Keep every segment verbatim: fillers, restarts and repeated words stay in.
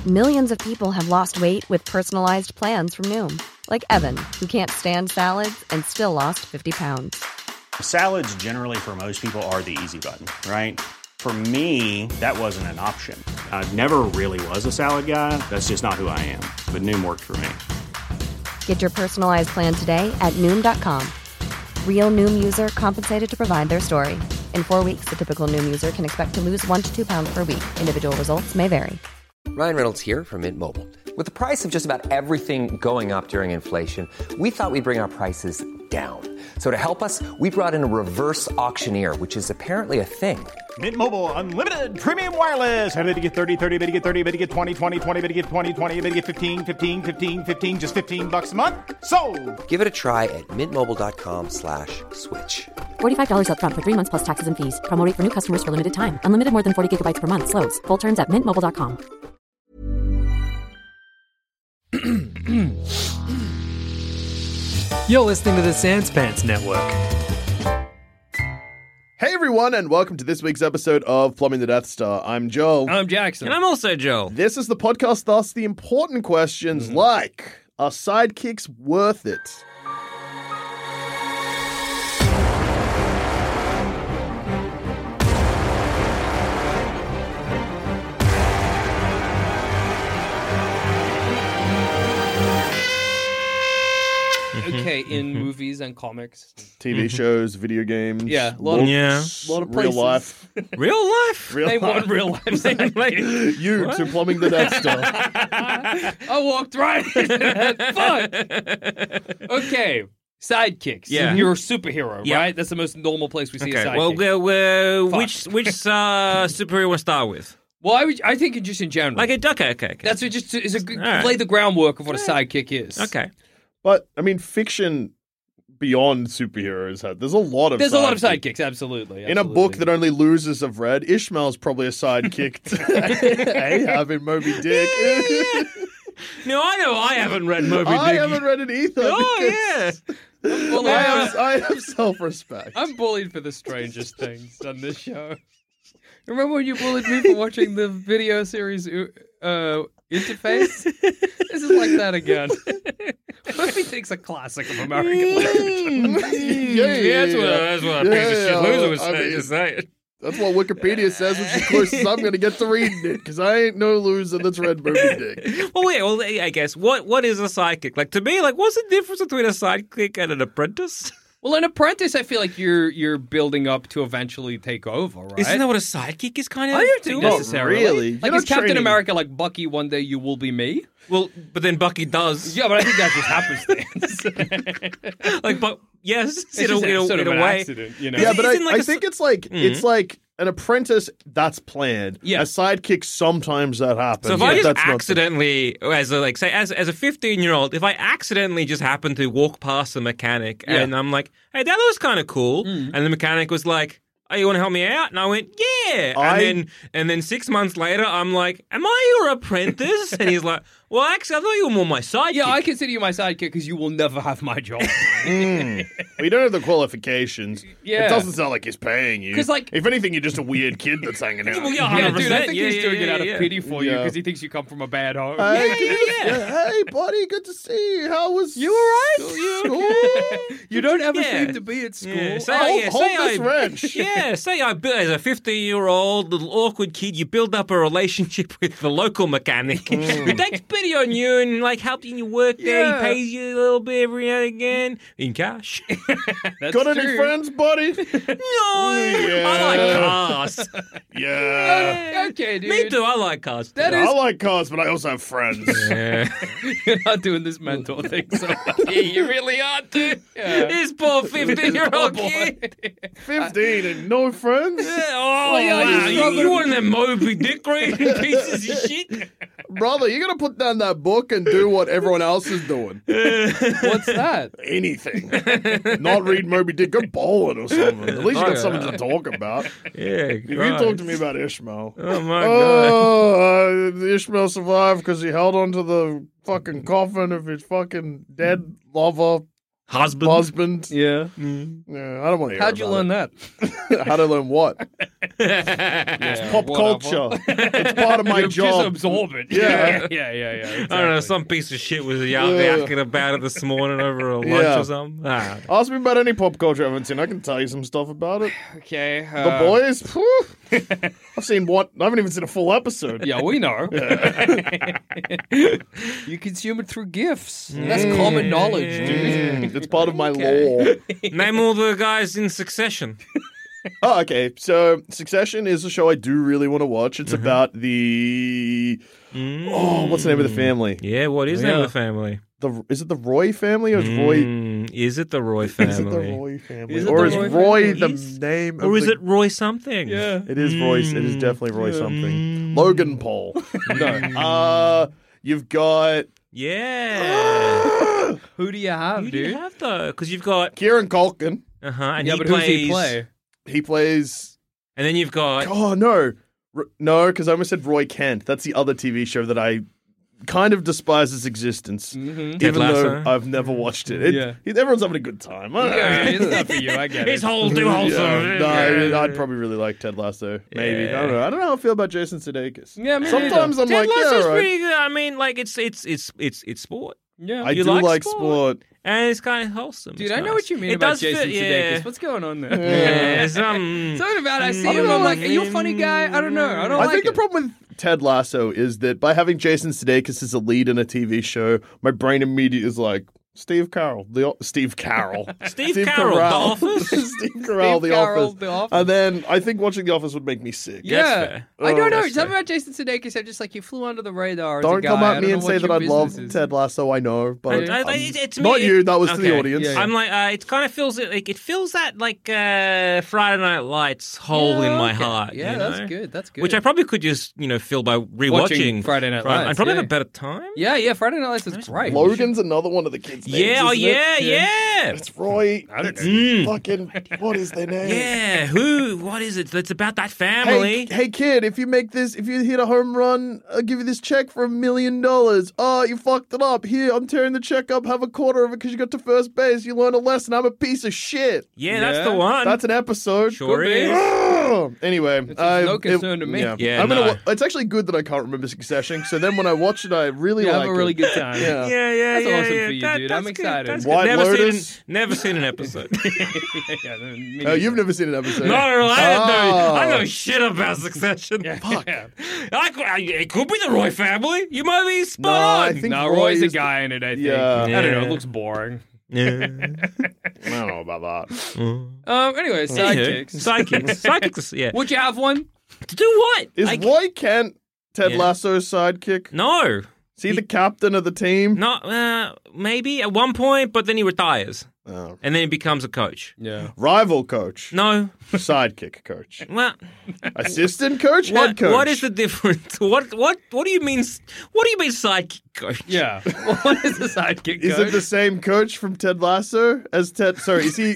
Millions of people have lost weight with personalized plans from Noom. Like Evan, who can't stand salads and still lost fifty pounds. Salads generally for most people are the easy button, right? For me, that wasn't an option. I never really was a salad guy. That's just not who I am. But Noom worked for me. Get your personalized plan today at Noom dot com. Real Noom user compensated to provide their story. In four weeks, the typical Noom user can expect to lose one to two pounds per week. Individual results may vary. Ryan Reynolds here from Mint Mobile. With the price of just about everything going up during inflation, we thought we'd bring our prices down. So to help us, we brought in a reverse auctioneer, which is apparently a thing. Mint Mobile Unlimited Premium Wireless. How to get thirty, thirty, how to get thirty, how to get twenty, twenty, twenty, how to get twenty, twenty, how to get fifteen, fifteen, fifteen, fifteen, just fifteen bucks a month? Sold! Give it a try at mintmobile.com slash switch. forty-five dollars up front for three months plus taxes and fees. Promo rate for new customers for limited time. Unlimited more than forty gigabytes per month. Slows full terms at mint mobile dot com. You're listening to the Sans Pants Network. Hey everyone, and welcome to this week's episode of Plumbing the Death Star. I'm Joel. I'm Jackson. And I'm also Joel. This is the podcast that asks the important questions Mm-hmm. like, are sidekicks worth it? Okay, in movies and comics. T V shows, video games. Yeah, a lot books, of- Yeah. lot of real places. life. Real life? Real Name life. one real life sidekick. You to Plumbing the Death Star. I walked right into that. Fuck. Okay, sidekicks. Yeah. You're a superhero, Yeah. right? That's the most normal place we see a Okay, sidekick. well, well, well Fuck. which which uh, superhero want to start with? Well, I, would, I think just in general. Like, a, okay, okay, okay. That's what just is a good, All right. lay the groundwork of what a sidekick is. Okay. But, I mean, fiction beyond superheroes, had there's a lot of There's a lot of sidekicks. sidekicks, absolutely, In a absolutely. book that only losers have read, Ishmael's probably a sidekick to Ahab in Moby Dick. No, I know I haven't read Moby Dick. I haven't read it either. Oh, because yeah. Well, I uh, have, I have self-respect. I'm bullied for the strangest things on this show. Remember when you bullied me for watching the video series uh, Interface? This is like that again. Moby Dick's a classic of American literature. yeah, Yeah, that's what, that's what a piece of shit yeah, loser was I saying. mean- Just saying. That's what Wikipedia says, which is close as I'm going to get to reading it, because I ain't no loser that's read Moby Dick. Well, yeah, well, I guess, what what is a sidekick? Like, to me, like, what's the difference between a sidekick and an apprentice? Well, an apprentice, I feel like you're you're building up to eventually take over, right? Isn't that what a sidekick is kind of I don't think doing? necessarily. really. You're Like, not is Captain training- America like Bucky? One day you will be me. Well, but then Bucky does. Yeah, but I think that's just happenstance. Like, but yes, It's in a, just in a, sort in of a an way. accident, you know. Yeah, but I, Isn't like I a think s- it's like Mhm. it's like an apprentice that's planned. Yeah. A sidekick, sometimes that happens. So if but I just that's not the- accidentally, as a, like say, as as a fifteen year old, if I accidentally just happen to walk past a mechanic Yeah. and I'm like, hey, that was kind of cool, and the mechanic was like, oh, you want to help me out? And I went, yeah. I- And then and then six months later, I'm like, am I your apprentice? And he's like, well, actually, I thought you were more my sidekick. Yeah, I consider you my sidekick because you will never have my job. Mm. Well, you don't have the qualifications. Yeah. It doesn't sound like he's paying you. 'Cause, like- if anything, you're just a weird kid that's hanging out. Well, yeah, Yeah, one hundred dude, I percent. think Yeah, he's yeah, doing it yeah, out of yeah. pity for you Yeah. because he thinks you come from a bad home. Hey, Yeah, can you- yeah, yeah. Hey, buddy, good to see you. How was You all right? school? You don't ever Yeah. seem to be at school. Yeah, say, Hold- yeah, hold say this I, wrench. Yeah, say I built as a fifteen-year-old little awkward kid. You build up a relationship with the local mechanic who takes pity on you and like helps you in your work there. Yeah. He pays you a little bit every now and again in cash. That's Got any true. friends, buddy? No, Yeah. I like cars. Yeah. Okay, dude. Me too. I like cars. That I is. like cars, but I also have friends. Yeah. You're not doing this mentor thing. So. Yeah, you really are, dude. Yeah. This poor fifteen-year-old Oh, boy. kid. fifteen and no friends? Yeah, Oh, yeah, wow. he's You, rubbing- you one of them Moby Dick reading pieces of shit. Brother, you gotta put down that book and do what everyone else is doing. What's that? Anything. Not read Moby Dick. Go bowling or something. At least you Oh, got yeah. something to talk about. Yeah, If you talk to me about Ishmael. Oh, my God. Oh, uh, Ishmael survived because he held onto the fucking coffin of his fucking dead lover husband. husband. Yeah. Yeah, I don't want to hear How'd you about learn that? it. How'd I learn what? Yeah, Pop whatever. culture. It's part of my You job. Just absorb it. Yeah. yeah, yeah, yeah. Exactly. I don't know, some piece of shit was Yeah. yakking about it this morning over a lunch Yeah. or something. Ah. Ask me about any pop culture I haven't seen. I can tell you some stuff about it. Okay. The uh, Boys. Whew. I've seen what? I haven't even seen a full episode. Yeah, we know. You consume it through gifts. That's common knowledge, dude. Mm, it's part of my lore. Name all the guys in Succession. Oh, okay. So, Succession is a show I do really want to watch. It's about the oh, what's the name of the family? Yeah, what is the name of the family? The is it the Roy family or is Roy? Mm, is it the Roy family? Is it the Roy family, Is it or the is Roy Roy family? the name? Or of is the- it Roy something? Yeah. It is Roy. It is definitely Roy something. Logan Paul. No. Uh, you've got Yeah. Who do you have, Who do dude? you have though? Because you've got Kieran Culkin. uh huh, and yeah, he but plays. who's he play? He plays. And then you've got Oh no, R- no, because I almost said Roy Kent. That's the other T V show that I kind of despise its existence, Mm-hmm. Ted even though Lasso. I've never watched it. It- Yeah. Everyone's having a good time. I don't Yeah, know. it's not for you. I get it's it. whole too wholesome. Yeah, no, I- I'd probably really like Ted Lasso. Maybe Yeah. I don't know. I don't know how I feel about Jason Sudeikis. Yeah, me sometimes I'm Ted like, Lasso's yeah, all right. pretty good. I mean, like it's it's it's it's it's sport, Yeah. I You do like like sport? sport. and it's kind of wholesome. Dude, It's I know nice. what you mean It about does fit- Jason yeah. Sudeikis. What's going on there? Yeah, some. Something about I see I him. don't know, I'm like, like, are you a funny guy? I don't know. I don't I like think it. the problem with Ted Lasso is that by having Jason Sudeikis as a lead in a T V show, my brain immediately is like Steve Carell, the o- Steve Carell, Steve Carell, The Office? Steve Carell, The Carell, Office. The Office. And then I think watching The Office would make me sick. Yeah, fair. I don't Oh, know. that's Something fair. about Jason Sudeikis, I'm just like you flew under the radar. As a Don't guy. come I at don't me know and what say that your I love business is. Ted Lasso. I know, but I- I- um, it's- it's not me- you. That was to the Okay. audience. Yeah, yeah. I'm like, uh, it kind of feels it like it feels that like uh, Friday Night Lights hole in Yeah, my okay. heart. Yeah, you that's know? good. That's good. Which I probably could just you know fill by rewatching Watching Friday Night Lights, I'd probably yeah. have a better time. Yeah, yeah. Friday Night Lights is great. Logan's another one of the kids' names. Yeah, oh isn't yeah, it? yeah, It's Roy. I don't It's know. Mm. fucking. What is their name? yeah. Who? What is it? It's about that Hey, family. hey, kid! If you make this, if you hit a home run, I'll give you this check for a million dollars. Oh, you fucked it up. Here, I'm tearing the check up. Have a quarter of it because you got to first base. You learned a lesson. I'm a piece of shit. Yeah, that's Yeah. the one. That's an episode. Sure Could be. is. Oh, anyway, It's I- no concern to me. Yeah, Yeah, I'm gonna no. wa- it's actually good that I can't remember Succession. So then when I watch it, I really You like have a really it. good time. Yeah. Yeah, yeah, That's yeah, awesome yeah. for you, That- dude. that's I'm good, excited. that's White good. Never Lotus? seen, an, never seen an episode. yeah, me Oh, you've neither. never seen an episode? Not at all. I, don't know, Oh. I know shit about Succession. Fuck. I, could- I, it could be the Roy family. You might be spot No, I on. think No, Roy Roy's a is the- guy in it, I think. Yeah. I don't know. Yeah. It looks boring. Yeah. I don't know about that. Um. Anyway, Anywho, sidekicks. Sidekicks. Sidekicks, yeah. Would you have one? To do what? Is Like- Roy Kent Ted Yeah. Lasso's sidekick? No. Is he the captain of the team? Not, uh, maybe at one point, but then he retires. Oh. And then he becomes a coach. Yeah. Rival coach. No. Sidekick coach. Well, Assistant coach, what, head coach. what is the difference? What what what do you mean? What do you mean sidekick coach? Yeah. Well, what is the sidekick? Is coach? it the same coach from Ted Lasso as Ted? Sorry, is he?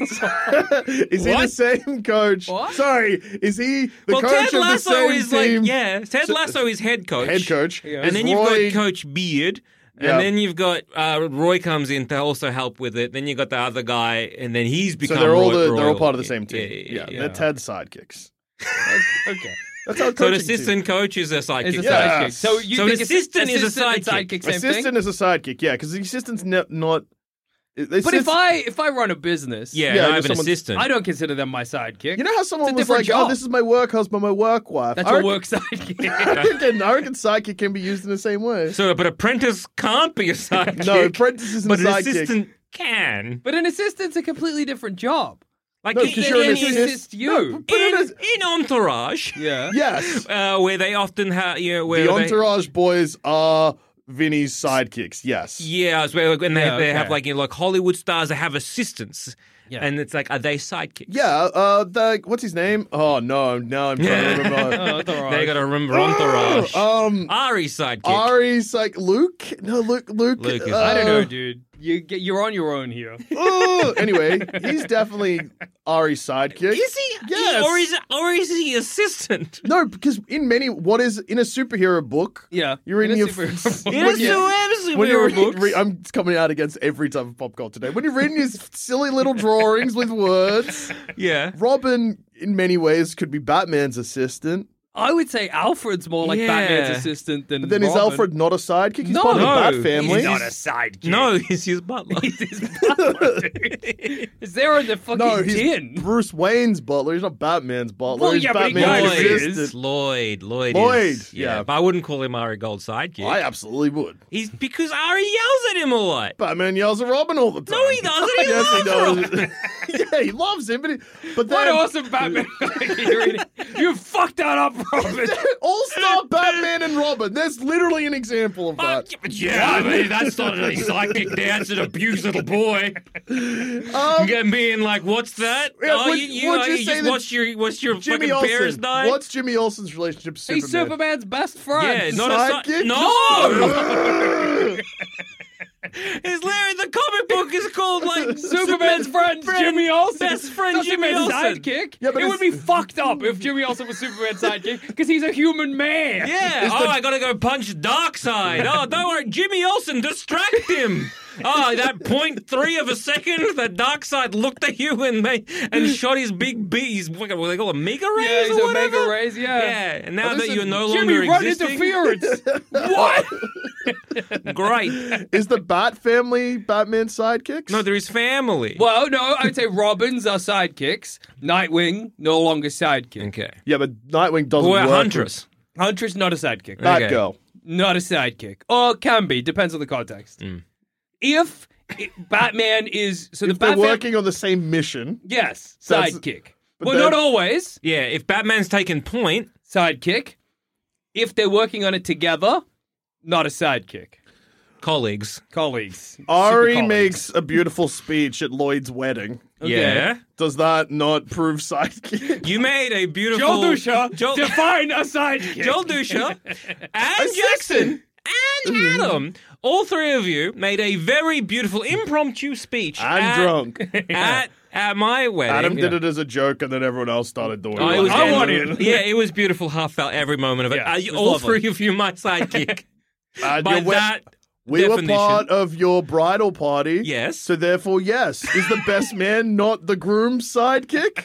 is he the What? same coach? What? Sorry, is he the well, coach Ted of the Lasso same is team? like yeah. Ted So- Lasso is head coach. Head coach. Yeah. And Is then you've Roy- got Coach Beard. And Yeah. then you've got uh, Roy comes in to also help with it. Then you got the other guy, and then he's So become. they're all Roy- the, they're all Royal. part of the same Yeah, team. yeah, yeah, yeah. they're Ted's sidekicks. Okay. That's how So coaching an assistant coach is a sidekick. Is a Yeah. sidekick. So you So an think it's- assistant is a assistant and sidekick. sidekick, team. same Assistant thing? is a sidekick, yeah, because the assistant's ne- not. the But if assist- I if I run a business, Yeah, Yeah, and I you're have an someone- assistant. I don't consider them my sidekick. you know how someone It's a was like, different "Oh, job. this is my work husband, my work wife." That's I your reckon- work sidekick. I reckon, I reckon sidekick can be used in the same way. So, but apprentice can't be a sidekick. No, apprentice isn't but a an sidekick. assistant can. But an assistant's a completely different job. Like No, in, 'cause in, you're an in, They assistant. assist you. No, but it in, is- in Entourage, Yeah. Yes, uh, where they often have, you know, where the they, Entourage boys are Vinny's sidekicks. Yes. yeah, it's where when they, Yeah, they okay. have like you know, like Hollywood stars, they have assistants, Yeah. and it's like, are they sidekicks? Yeah, uh, the what's his name? Oh no, no, I'm trying to remember. Oh, that's all right. They got to remember Entourage. um, Ari's sidekick. Ari's like Luke. No, Luke. Luke. Luke is- uh, I don't know, dude. You get you're on your own here. oh, anyway, he's definitely Ari's sidekick. Is he? Yes. Or is or is he assistant? No, because in many, what is in a superhero book? Yeah. You're reading In a your- superhero book. In a What- yeah. su- when you're superhero re- books. re- I'm coming out against every type of pop culture today. When you're reading these silly little drawings with words, yeah. Robin, in many ways, could be Batman's assistant. I would say Alfred's more like Yeah. Batman's assistant than. But then is Robin. Alfred not a sidekick? He's No. part of the No, Bat he's family. He's not a sidekick. No, he's his butler. He's his butler, dude. It's there in the fucking No, he's tin. Bruce Wayne's butler. He's not Batman's butler. Well, he's yeah, but he Batman's kind of is. assistant. Lloyd. Lloyd. Lloyd, Is, yeah, yeah. But I wouldn't call him Ari Gold's sidekick. I absolutely would. He's because Ari yells at him a lot. Batman yells at Robin all the time. No, he doesn't. He yes, he loves does. yeah, he loves him. But, he, but What then awesome Batman! You fucked that up, Robin. All-Star Batman and Robin. There's literally an example of Uh, that. yeah, I mean, that's not a sidekick. That's an abused little boy. Um, Get being like, what's that? Yeah, oh, would- you, you, would know, you you say just that watched your, watched your Jimmy fucking Bears Olsen. die? What's Jimmy Olsen's relationship to He's Superman? Superman's best friend. Yeah, not a si- Sidekick? No! His literally the comic book is called like Superman's friend, Jimmy Olsen. best friend Not Jimmy Superman's Olsen. sidekick. Yeah, but it it's- would be fucked up if Jimmy Olsen was Superman's sidekick because he's a human man. Yeah. Oh, I gotta go punch Darkseid. Oh, don't worry, Jimmy Olsen, distract him. Oh, that point three of a second, that Darkseid looked at you and made, and shot his big bees. What do they call them? Mega rays Yeah, he's or a whatever? mega rays, yeah. Yeah, and now that listen, you're no Jimmy, longer run existing, interference. What? great. Is the Bat family Batman's sidekicks? No, there is family. Well, no, I'd say Robins are sidekicks. Nightwing, no longer sidekick. Okay. Yeah, but Nightwing doesn't Boy, work. Huntress. Huntress, not a sidekick. with Batgirl. Okay. Not a sidekick. Or can be, depends on the context. Mm. If it, Batman is... So the If they're Batman... working on the same mission, Yes, That's- sidekick. but Well, then- not always. Yeah, if Batman's taken point, Sidekick. If they're working on it together, not a sidekick. colleagues. Colleagues. Ari Super colleagues. makes a beautiful speech at Lloyd's wedding. Yeah. Does that not prove sidekick? You made a beautiful... Joel Dusha, Joel, define a sidekick. Joel Dusha and Jackson and Adam, all three of you made a very beautiful impromptu speech. I'm at, drunk. At, at my wedding. Adam did it as a joke, and then everyone else started doing Oh, it. it was I beautiful. want it. Yeah, it was beautiful. Half felt every moment of it. Yeah, Are it you, was all lovely. three of you my sidekick. And By your we- that we definition. were part of your bridal party. Yes. So therefore, yes. Is the best man not the groom's sidekick?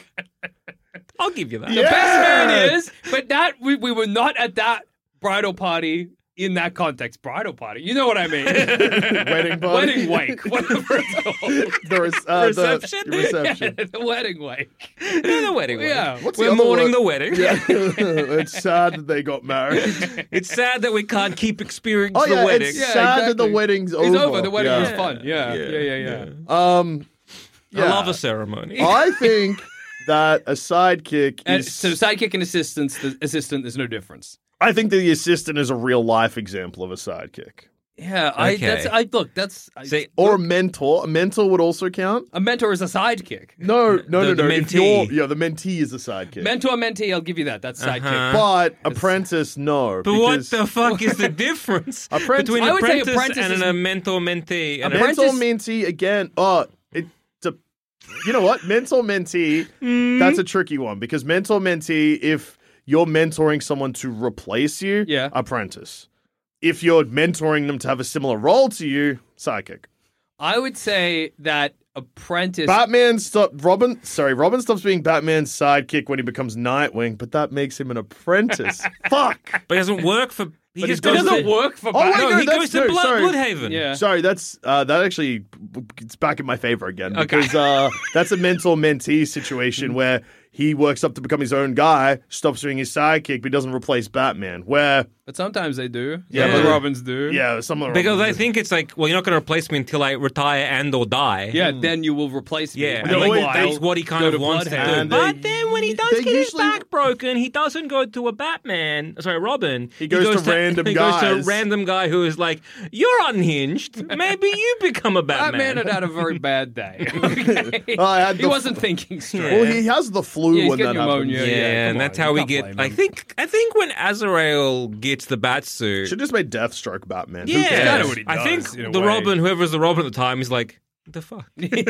I'll give you that. Yeah. The best man is, but that we, we were not at that bridal party in that context. Bridal party, you know what I mean? Wedding party. Wedding wake, whatever it's called. The, res- uh, Reception? The reception. Yeah, the wedding wake. Yeah, the wedding. Yeah. wedding. What's the We're other mourning word? the wedding. Yeah. It's sad that they got married. It's sad that we can't keep experiencing Oh, the yeah, wedding. it's Yeah, sad that the exactly. wedding's over. It's over. The wedding yeah. was fun. Yeah, yeah, yeah, yeah. Um, I yeah. love a ceremony. I think that a sidekick And is. so sidekick and assistants, the assistant, there's no difference. I think that the assistant is a real life example of a sidekick. Yeah, I Okay. that's I look that's I, See, Or a mentor. A mentor would also count. a mentor is a sidekick. No, no, The- no, the no. If mentee. you're, yeah, the mentee is a sidekick. Mentor mentee, I'll give you that. That's sidekick. Uh-huh. but apprentice, no. But what because the fuck is the difference Apprentice- between I would say apprentice, apprentice and is- a mentor mentee? And a, Apprentice- mentor mentee again? Oh, it's a. You know what? Mentor mentee. Hmm? That's a tricky one because mentor mentee. If you're mentoring someone to replace you, Yeah. apprentice. If you're mentoring them to have a similar role to you, sidekick. I would say that apprentice. Batman stop Robin. Sorry, Robin stops being Batman's sidekick when he becomes Nightwing, but that makes him an apprentice. Fuck. but it doesn't work for. He But just it it goes doesn't to, work for Oh, wait, Batman. No, no, he that's- goes to no, Blood, sorry. Bloodhaven. Yeah. Sorry, that's uh, that actually it's back in my favor again Okay. because uh, that's a mentor mentee situation where he works up to become his own guy, stops being his sidekick, but he doesn't replace Batman. Where But sometimes they do. Yeah, Some but- of the Robins do. yeah, some of the Because I Robins- think it's like, well, you're not going to replace me until I retire and or die. Yeah, then you will replace me. Yeah, But they always- that's what he kind go of to wants to do. Bloodhound. And But they- then when he does they get his usually- back broken, he doesn't go to a Batman. Sorry, Robin. He goes to random He goes to a guys. random guy who is like, "You're unhinged. Maybe you become a Batman." Batman had had a very bad day. Okay? I had he the- wasn't thinking straight. well, he has the flu Yeah, he's when that getting happens. pneumonia. Yeah, Yeah, come and that's on, how you we can't get. blame I him. think. I think when Azrael gets the bat suit, Should just made Deathstroke Batman. Who yeah, cares? kinda what he I does, think in a the way. Robin, whoever's the Robin at the time, is like, "What the fuck?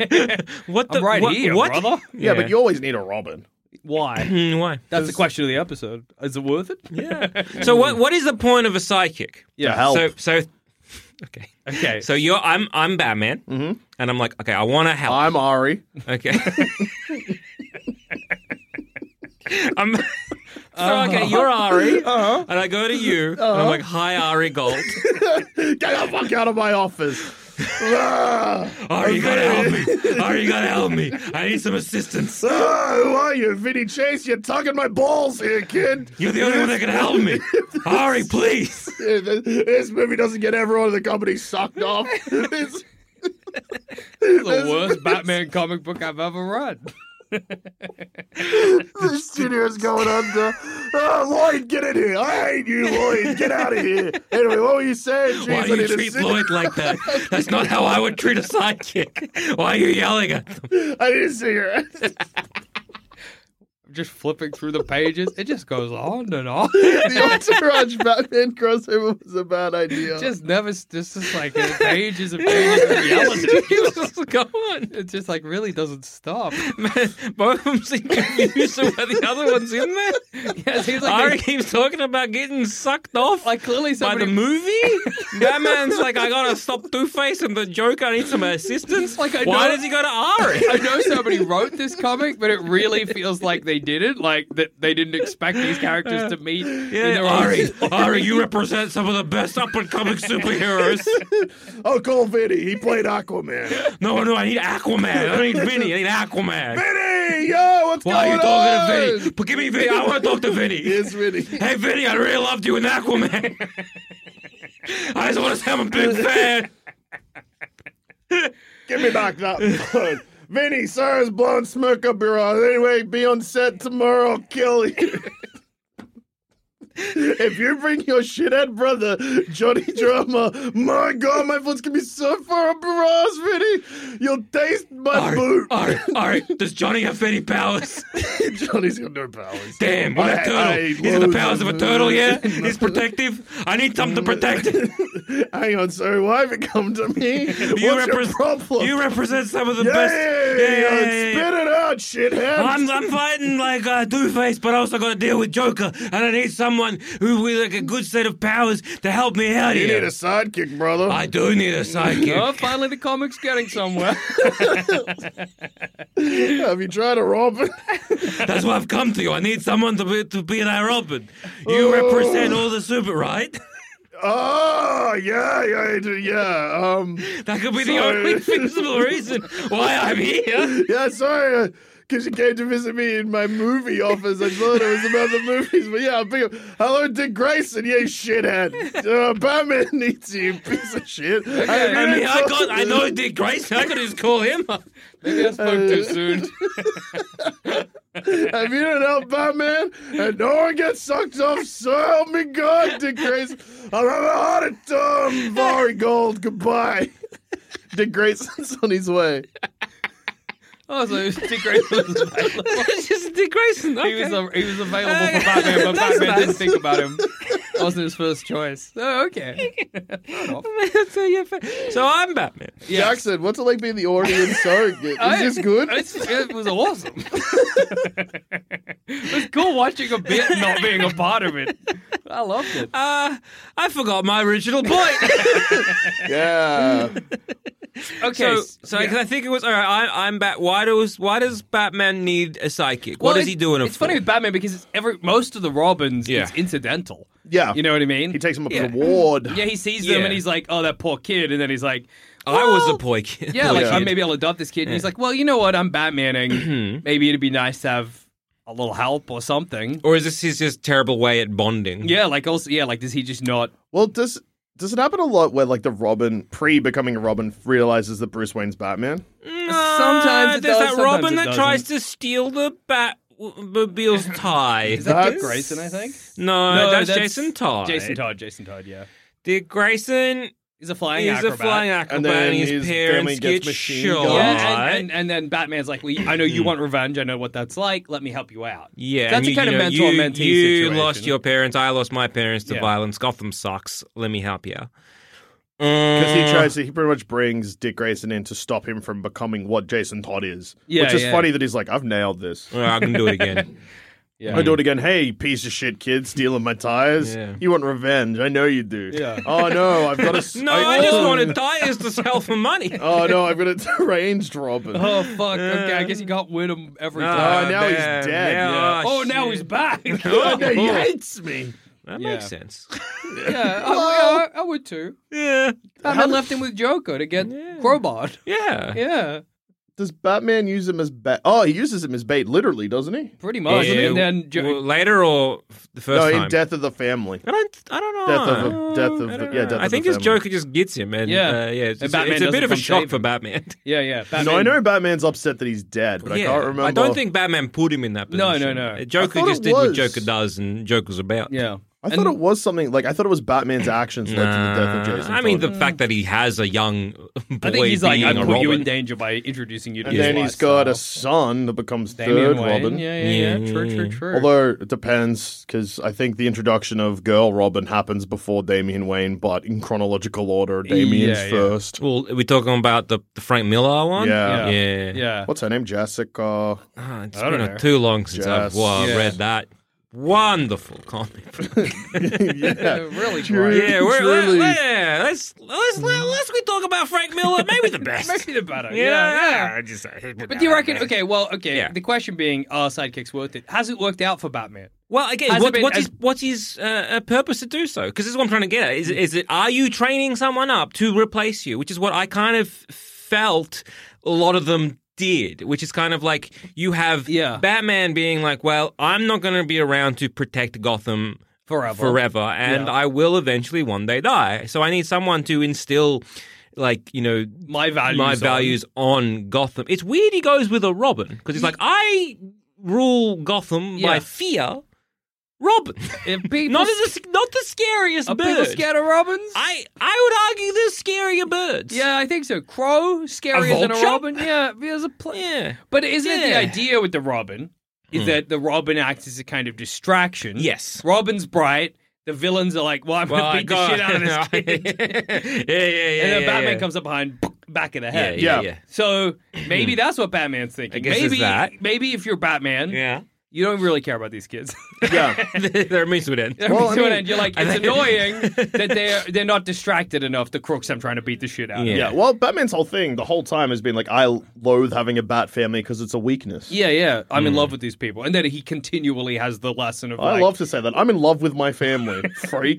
what the I'm right what, here, what? brother. Yeah, but you always need a Robin. Why? Hmm, why? That's the question of the episode. Is it worth it? Yeah. So what? What is the point of a sidekick? Yeah. To help. So, so Okay. Okay. So you're I'm I'm Batman, mm-hmm. and I'm like, okay, I want to help. I'm Ari. Okay. I'm. So, okay, you're Ari, uh-huh. and I go to you, uh-huh. and I'm like, hi, Ari Gold. Get the fuck out of my office. Ari, you gotta help me. Ari, you gotta help me. I need some assistance. Oh, who are you, Vinny Chase? You're tugging my balls here, kid. You're the only one that can help me. Ari, please. This movie doesn't get everyone in the company sucked off. It's the worst Batman comic book I've ever read. The studio's going under. Oh, Lloyd, get in here. I hate you, Lloyd. Get out of here. Anyway, what were you saying? Jeez, Why do you treat Lloyd like that? That's not how I would treat a sidekick. Why are you yelling at them? I need a cigarette. Just flipping through the pages, it just goes on and on. The Entourage Batman crossover was a bad idea. Just never, just, just like pages and pages of reality. Just go on. It just like really doesn't stop. Man, both of them seem confused where the other one's in there. Yeah, it seems like Ari they, keeps talking about getting sucked off. Like clearly somebody by the movie. Batman's like, I gotta stop Two-Face and the Joker. I need some assistance. Like, I why know, does he go to Ari? I know somebody wrote this comic, but it really feels like they did it. Like that they didn't expect these characters to meet. Yeah, in their Ari, own... Ari, you represent some of the best up-and-coming superheroes. Oh, call Vinny. He played Aquaman. No, no, I need Aquaman. I don't need Vinny. I need Aquaman. Vinny, yo, what's Why going on? Why are you talking to Vinny? But give me Vinny. I want to talk to Vinny. Yes, Vinny. Hey, Vinny, I really loved you in Aquaman. I just want to say I'm a big fan. Give me back that blood. Vinny, sorry, blowing smoke up your ass. Anyway, be on set tomorrow. I'll kill you. If you bring your shithead brother, Johnny Drama, my God, my foot's gonna be so far up your ass, Vinny. You'll taste my Ari, boot. Ari, Ari, does Johnny have any powers? Johnny's got no powers. Damn, what a turtle. I He's got the powers of a turtle, yeah? He's protective. I need something to protect him. Hang on, sorry, why have you come to me? You What's your repre- problem? You represent some of the yeah, best. Yeah, yeah, yeah, yeah, Spit it out, shithead. I'm, I'm fighting like uh, Two-Face, but I also got to deal with Joker, and I need someone who with like a good set of powers to help me out you here. You need a sidekick, brother. I do need a sidekick. Oh, finally the comic's getting somewhere. Have you tried a Robin? That's why I've come to you. I need someone to be, to be that Robin. You oh. represent all the super, right? Oh, yeah, yeah, yeah. Um, that could be sorry. the only feasible reason why I'm here. Yeah, sorry. Because you came to visit me in my movie office. I thought it was about the movies. But yeah, I'll pick up. Hello, Dick Grayson. You shithead. Uh, Batman needs you, piece of shit. Okay. I, I mean, I got, I know Dick Grayson. I could just call him up. Maybe I spoke too soon. Have you done help Batman? And no one gets sucked off, so help me God, Dick Grayson. I'll have a heart attack. Vari Gold, goodbye. Dick Grayson's on his way. Oh, so Dick Grayson was available. It's just Dick Grayson. Okay. He was uh, he was available for Batman, but Batman nice. didn't think about him. That wasn't his first choice. Oh, okay. so, yeah, so I'm Batman. Yes. Jackson, what's it like being the audience surrogate? Is this good? It's, it was awesome. It was cool watching a bit not being a part of it. I loved it. Uh, I forgot my original point. Yeah. Okay, so, so yeah. I think it was all right. I, I'm Bat. Why does why does Batman need a sidekick? Well, what is he doing? It's for? funny with Batman because it's every most of the Robins, yeah. it's incidental. Yeah, you know what I mean. He takes them up yeah. to the ward. Yeah, he sees them yeah. and he's like, "Oh, that poor kid," and then he's like, well, "I was a poor kid." Yeah, poor like kid. oh, maybe I'll adopt this kid. And yeah. he's like, "Well, you know what? I'm Batmaning. Maybe it'd be nice to have a little help or something." Or is this his just terrible way at bonding? Yeah, like also, yeah, like does he just not? Well, does. Does it happen a lot where, like, the Robin, pre-becoming a Robin, realizes that Bruce Wayne's Batman? No, sometimes it there's does, that Robin it that doesn't. tries to steal the Batmobile's tie. Is that Dick Grayson, I think? No, no that's, that's Jason Todd. Jason Todd, Jason Todd, yeah. Dick Grayson... He's a flying He's acrobat. a flying acrobat, and, then and his, his parents get get machine shot. guns. Yeah, and, and, and then Batman's like, well, I know you want revenge. I know what that's like. Let me help you out. Yeah, that's and a you, kind you of know, mentor you, mentee You situation. lost your parents. I lost my parents to Yeah. violence. Gotham sucks. Let me help you. Because Uh, he tries to, he pretty much brings Dick Grayson in to stop him from becoming what Jason Todd is. Yeah, Which is yeah. funny that he's like, I've nailed this. Well, I can do it again. Yeah. I do it again. Hey, piece of shit kid, stealing my tires. Yeah. You want revenge? I know you do. Yeah. Oh no, I've got a. No, I, just wanted tires to sell for money. Oh no, I've got a deranged Robin. Oh fuck! Okay, I guess you can't win him every Oh, time. Oh, now he's man. dead. Now- Yeah. Oh, now shit. he's back. Oh, no, he hates me. That Yeah. makes sense. Yeah, I, I, I would too. Yeah. Batman left him with Joker to get crowbarred. Yeah. Yeah, Does Batman use him as bait? Oh, he uses him as bait, literally, doesn't he? pretty much. Yeah, And then jo- well, later or f- the first no, time? in Death of the Family. I don't. I don't know. Death of a- Death of I the- don't yeah, know. Death I of think the his Family. Joker just gets him, and Yeah. uh, yeah, it's, And it's, Batman it's a bit doesn't of a come shock save for him. Batman. yeah, yeah. Batman. No, I know Batman's upset that he's dead, but I yeah, can't remember. I don't think Batman put him in that No, position. no, no. Uh, Joker I thought just it did what was. Joker does, and Joker's about. Yeah. I thought it was something like I thought it was Batman's actions led to the death of Jason. I mean, the Todd. fact that he has a young boy I think he's like, I being a put you Robin. in danger by introducing you to and his then he's got a lifestyle. son that becomes Damian third Wayne. Robin. Yeah, yeah, yeah. Yeah. True, true, true. Although it depends, because I think the introduction of Girl Robin happens before Damian Wayne, but in chronological order, Damian's Yeah, yeah. first. Well, are we talking about the, the Frank Miller one? Yeah. Yeah. yeah. What's her name? Jessica. Ah, it's I don't been know. too long since I've Jess. well, Yeah. read that. Wonderful comic. yeah. really True. great. Yeah, we're, Truly. let, yeah, let's let's let, let's we talk about Frank Miller. Maybe the best. Maybe the better. Yeah, Yeah, yeah. yeah. I just, I- But do you reckon? Okay, well, okay. Yeah. The question being, are sidekicks worth it? Has it worked out for Batman? Well, again, Has it what, been what's as- his what's his uh, uh, purpose to do so? Because this is what I'm trying to get at. Is is it are you training someone up to replace you? Which is what I kind of felt a lot of them did. Which is kind of like you have Yeah. Batman being like, well, I'm not going to be around to protect Gotham Forever. forever, and Yeah. I will eventually one day die. So I need someone to instill, like, you know, My values. my on- values on Gotham. It's weird he goes with a Robin because he's like, I rule Gotham Yeah. by fear. Robin, If people, not as a, not the scariest are bird. people scared of robins? I I would argue there's scarier birds. yeah, I think so. Crow scarier than a vulture? robin. Yeah, there's a pl- yeah. But isn't it the Yeah. idea with the robin is that the robin acts as a kind of distraction? Yes. Robin's bright. The villains are like, well, I'm Well, going I to beat the got- shit out of this kid. yeah, yeah, yeah. and then yeah, Batman yeah. comes up behind, back of the Yeah, head. yeah, Yeah. yeah. So maybe that's what Batman's thinking. I guess maybe, it's that. maybe if you're Batman, Yeah. you don't really care about these kids. Yeah. They're a means to an end. Well, I So mean- then you're like, it's annoying that they're they're not distracted enough. The crooks I'm trying to beat the shit out of. Yeah. Yeah, well, Batman's whole thing the whole time has been like, I loathe having a bat family because it's a weakness. Yeah, yeah. I'm Hmm. in love with these people, and then he continually has the lesson of I like, love to say that. I'm in love with my family, freak.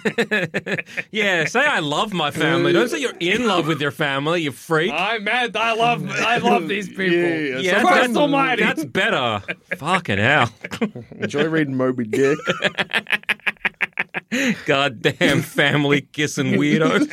Yeah, say I love my family. Don't say you're in love with your family, you freak. I meant I love I love these people. Yeah, Yeah, Christ that's, Almighty. that's better. Fucking hell. Enjoy reading Moby Dick. Goddamn family kissing weirdos.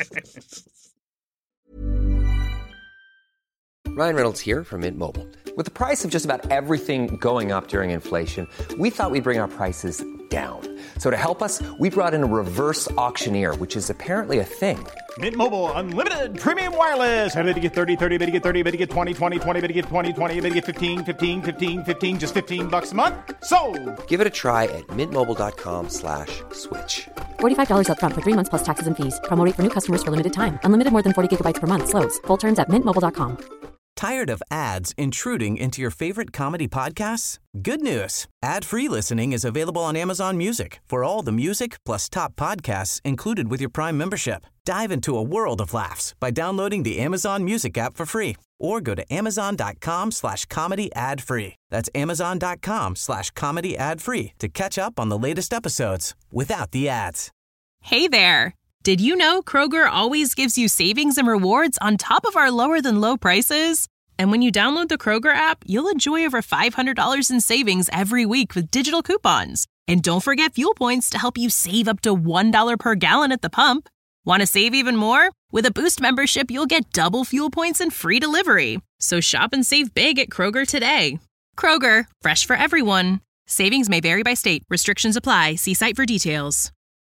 Ryan Reynolds here from Mint Mobile. With the price of just about everything going up during inflation, we thought we'd bring our prices down. So to help us, we brought in a reverse auctioneer, which is apparently a thing. Mint Mobile Unlimited Premium Wireless. How to get thirty, thirty, how to get thirty, how to get twenty, twenty, twenty, how to get twenty, twenty, how to get fifteen, fifteen, fifteen, fifteen, just fifteen bucks a month? Sold! Give it a try at mintmobile.com slash switch. forty-five dollars up front for three months plus taxes and fees. Promo rate for new customers for limited time. Unlimited more than forty gigabytes per month. Slows full terms at mint mobile dot com. Tired of ads intruding into your favorite comedy podcasts? Good news. Ad-free listening is available on Amazon Music for all the music plus top podcasts included with your Prime membership. Dive into a world of laughs by downloading the Amazon Music app for free or go to amazon.com slash comedy ad-free. That's amazon.com slash comedy ad-free to catch up on the latest episodes without the ads. Hey there. Did you know Kroger always gives you savings and rewards on top of our lower-than-low prices? And when you download the Kroger app, you'll enjoy over five hundred dollars in savings every week with digital coupons. And don't forget fuel points to help you save up to one dollar per gallon at the pump. Want to save even more? With a Boost membership, you'll get double fuel points and free delivery. So shop and save big at Kroger today. Kroger, fresh for everyone. Savings may vary by state. Restrictions apply. See site for details.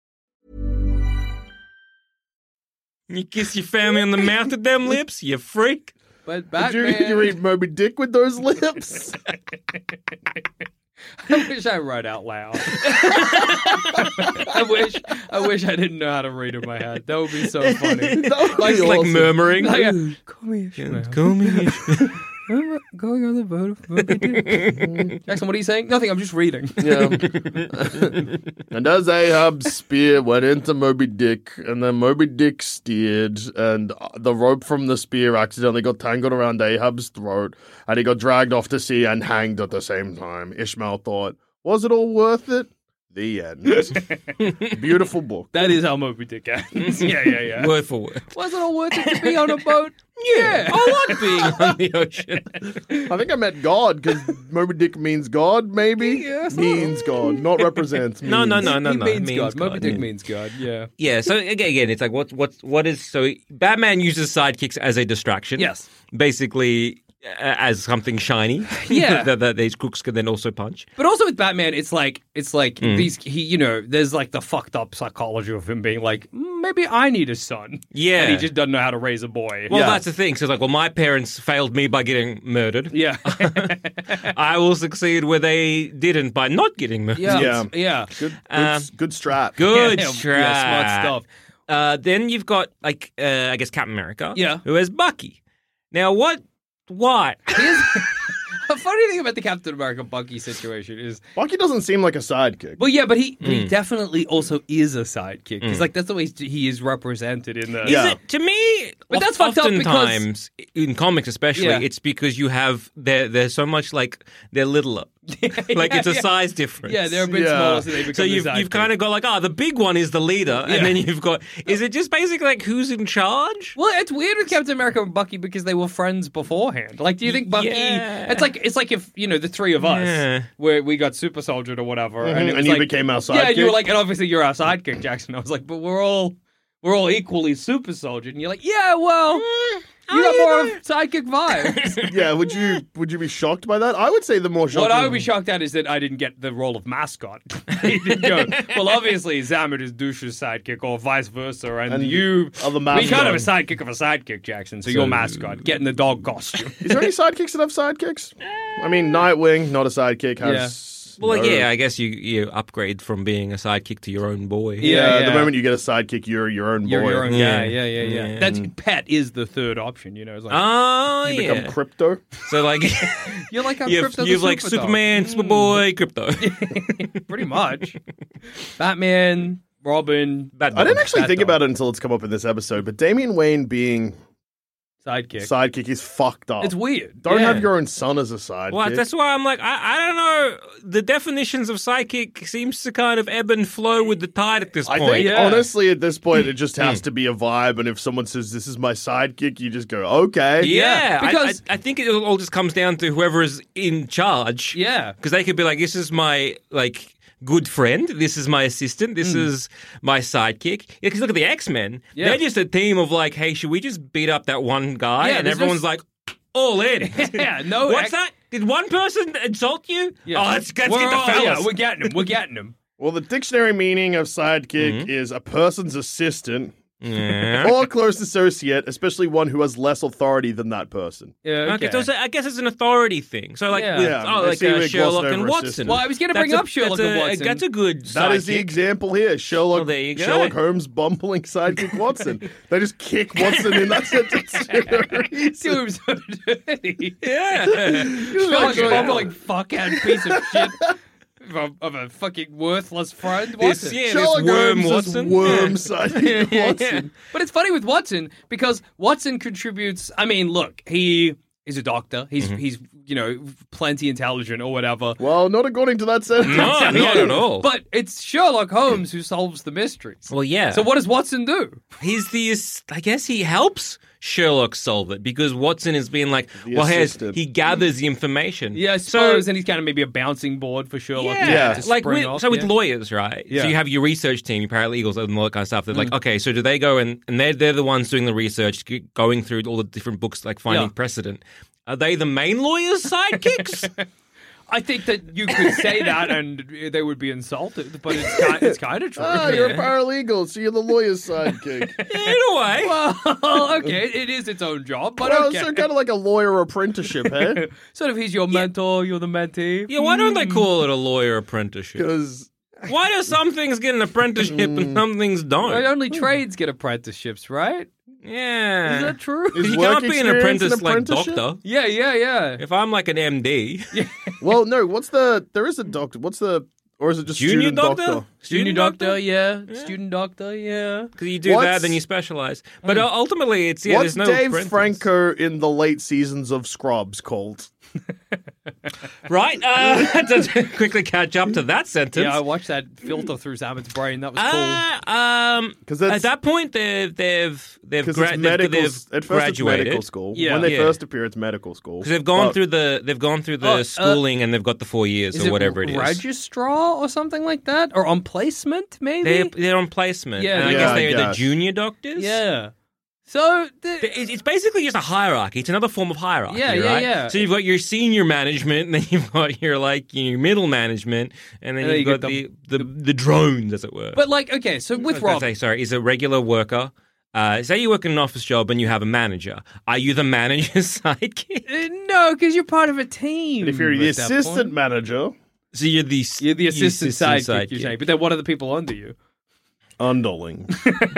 You kiss your family on the mouth with them lips, you freak. But Did you, Batman, did you read Moby Dick with those lips? I wish I wrote out loud. I wish I wish I didn't know how to read in my head. That would be so funny. That would Like- be It's like awesome. murmuring. Like, uh, call me Ishmael. Call me Ishmael. I'm going on the boat of Moby Dick. Jackson, what are you saying? Nothing, I'm just reading. Yeah. And as Ahab's spear went into Moby Dick, and then Moby Dick steered, and the rope from the spear accidentally got tangled around Ahab's throat, and he got dragged off to sea and hanged at the same time. Ishmael thought, was it all worth it? The end. Beautiful book. That is how Moby Dick ends. yeah, yeah, yeah. Word for word. Was it all worth it to be on a boat? Yeah, I like being on the ocean. I think I meant God, because Moby Dick means God, maybe? Yes. Means God, not represents. No, no, no, no, he no. means, means God. God. Moby Dick means God, yeah. Yeah, so again, again, it's like what, what, what is so? Batman uses sidekicks as a distraction. Yes, basically uh, as something shiny. Yeah, that, that these crooks can then also punch. But also with Batman, it's like it's like Mm. these. He, you know, there's like the fucked up psychology of him being like, "Mm, maybe I need a son. Yeah, and he just doesn't know how to raise a boy. Well, yeah. that's the thing. So it's like, well, my parents failed me by getting murdered. Yeah, I will succeed where they didn't by not getting murdered. Yeah, Yeah. yeah. Good, good, Um, good strat. Good Yeah, strat. yeah, smart stuff. Uh, then you've got like uh, I guess Captain America. Yeah. Who has Bucky. Now what? What? Here's- A funny thing about the Captain America Bucky situation is, Bucky doesn't seem like a sidekick. well, yeah, but he, Hmm. he definitely also is a sidekick. Because like that's the way he is represented in the. Yeah. Is it, to me, But that's fucked up because- oftentimes, in comics especially, Yeah. it's because you have, they're, they're so much like, they're littler. Like it's a yeah. size difference. Yeah, they're a bit Yeah. smaller, so they become So you've, the you've sidekick. kind of got like, oh, the big one is the leader. Yeah. And then you've got, is it just basically like who's in charge? Well, it's weird with Captain America and Bucky because they were friends beforehand. Like, do you think Bucky? Yeah. It's like it's like if you know the three of us, Yeah. where we got super soldiered or whatever, and, it And was you like- became our Yeah, and you were sidekick? like, and obviously you're our sidekick, Jackson. I was like, but we're all we're all equally super soldiered, and you're like, yeah, well, you got more of sidekick vibes. Yeah, would you would you be shocked by that? I would say the more shocking. What I would be shocked at is that I didn't get the role of mascot. He didn't go, well, obviously, Zamet is Douche's sidekick, or vice versa, and, And you are the we kind of a mascot. sidekick of a sidekick, Jackson, so, you're mascot. Get in the dog costume. Is there any sidekicks that have sidekicks? I mean, Nightwing, not a sidekick, has. Well, like, no- yeah, I guess you, you upgrade from being a sidekick to your own boy. Yeah, Yeah, the yeah. moment you get a sidekick, you're your own boy. You're your own Yeah. guy. Yeah, yeah, yeah. Yeah. That's pet is the third option. You know, it's like Oh, You yeah. become crypto. So, like, you're like a you've, crypto. the you've like Superdog. Superman, Superboy, Crypto. Pretty much. Batman, Robin, Bad I didn't actually Bad think dog. about it until it's come up in this episode, but Damian Wayne being sidekick. sidekick is fucked up. It's weird. Don't Yeah. have your own son as a sidekick. Well, that's why I'm like, I, I don't know. The definitions of sidekick seems to kind of ebb and flow with the tide at this I point. think, Yeah. honestly, at this point, it just Hmm. has to be a vibe, and if someone says, this is my sidekick, you just go, okay. Yeah, I- because- I, I think it all just comes down to whoever is in charge. Yeah. Because they could be like, this is my, like, good friend. This is my assistant. This Hmm. is my sidekick. Yeah, because look at the X-Men. Yeah. They're just a team of like, hey, should we just beat up that one guy? Yeah, and there's everyone's no- like, all in. Yeah, no What's X- that? Did one person insult you? Yeah. Oh, let's, let's We're get the all- fellas. Yeah, we're getting him. We're getting him. Well, the dictionary meaning of sidekick Mm-hmm. is a person's assistant Yeah. or close associate, especially one who has less authority than that person. Yeah, Okay, so it's a- I guess it's an authority thing. So like, Yeah. with- Yeah, oh, I like see uh, where it Sherlock glossed and over Watson. assistant. Well, I was going to That's bring a- up Sherlock that's and a, Watson. That's a good That is the sidekick. example here. Sherlock, Well, there you go. Sherlock Holmes bumbling sidekick Watson. They just kick Watson in that sentence. Do him so dirty. Yeah. Sherlock Sure. bumbling fuckhead piece of shit of a, of a fucking worthless friend. This, Watson. yeah, Sherlock this worm Holmes is Watson. worm Yeah. sidekick Yeah. Watson. But it's funny with Watson because Watson contributes. I mean, look, he is a doctor. He's Mm-hmm. he's you know plenty intelligent or whatever. Well, not according to that sentence. No, not at all. But it's Sherlock Holmes who solves the mysteries. Well, yeah. So what does Watson do? He's the, I guess he helps Sherlock solve it because Watson is being like, The well, here's, assistant. he gathers the information. Yeah, I so, suppose, and he's kind of maybe a bouncing board for Sherlock. yeah, to- Yeah. to like spring with, off, so with yeah. lawyers, right? Yeah. So you have your research team, your paralegals, and all that kind of stuff. They're Mm. like, okay, so do they go and and they're they're the ones doing the research, g- going through all the different books, like finding Yeah. precedent. Are they the main lawyers' sidekicks? I think that you could say that and they would be insulted, but it's kind, it's kind of true. Ah, you're a paralegal, so you're the lawyer's sidekick. In a way. Well, okay, it is its own job, but well, okay. so kind of like a lawyer apprenticeship, eh? Sort of, he's your mentor, you're the mentee. Yeah, why don't they call it a lawyer apprenticeship? Because Why do some things get an apprenticeship and some things don't? Well, only trades get apprenticeships, right? Yeah. Is that true? Is You work can't be an experience apprentice an like apprenticeship? doctor. Yeah, yeah, yeah. If I'm like an M D, Well, no. What's the? There is a doctor. What's the? Or is it just junior student doctor? doctor? Junior Student doctor, yeah. Student doctor, yeah. Because you do that, What's- then you specialize. But uh, ultimately, it's yeah. What's there's no Dave apprentice. Franco in the late seasons of Scrubs called? Right. Uh, to quickly catch up to that sentence. Yeah, I watched that filter through Zamet's brain. That was cool. Uh, um, 'Cause at that's- that point, they've they've they've, Because gra- it's they've, medical. they've At first, it's graduated medical school. Yeah. When they Yeah. first appear, it's medical school. because they've gone But- through the they've gone through the Oh, uh, schooling and they've got the four years Is or whatever it is. registrar or something like that? Or on placement, maybe? They're they're on placement. Yeah, and I yeah, guess I they're the guess. junior doctors. Yeah. So, the, It's it's basically just a hierarchy. It's another form of hierarchy, Yeah, yeah, right? yeah. So you've got your senior management, and then you've got your like your middle management, and then And then you've you got get the, the, the drones, as it were. but like, okay, so I was with gonna Rob, say, sorry, is a regular worker. Uh, say you work in an office job and you have a manager. Are you the manager's sidekick? uh, no, because you're part of a team. if you're the at that assistant point. manager, So you're the You're the assistant, sidekick, sidekick. you're saying. But then what are the people under you? underling.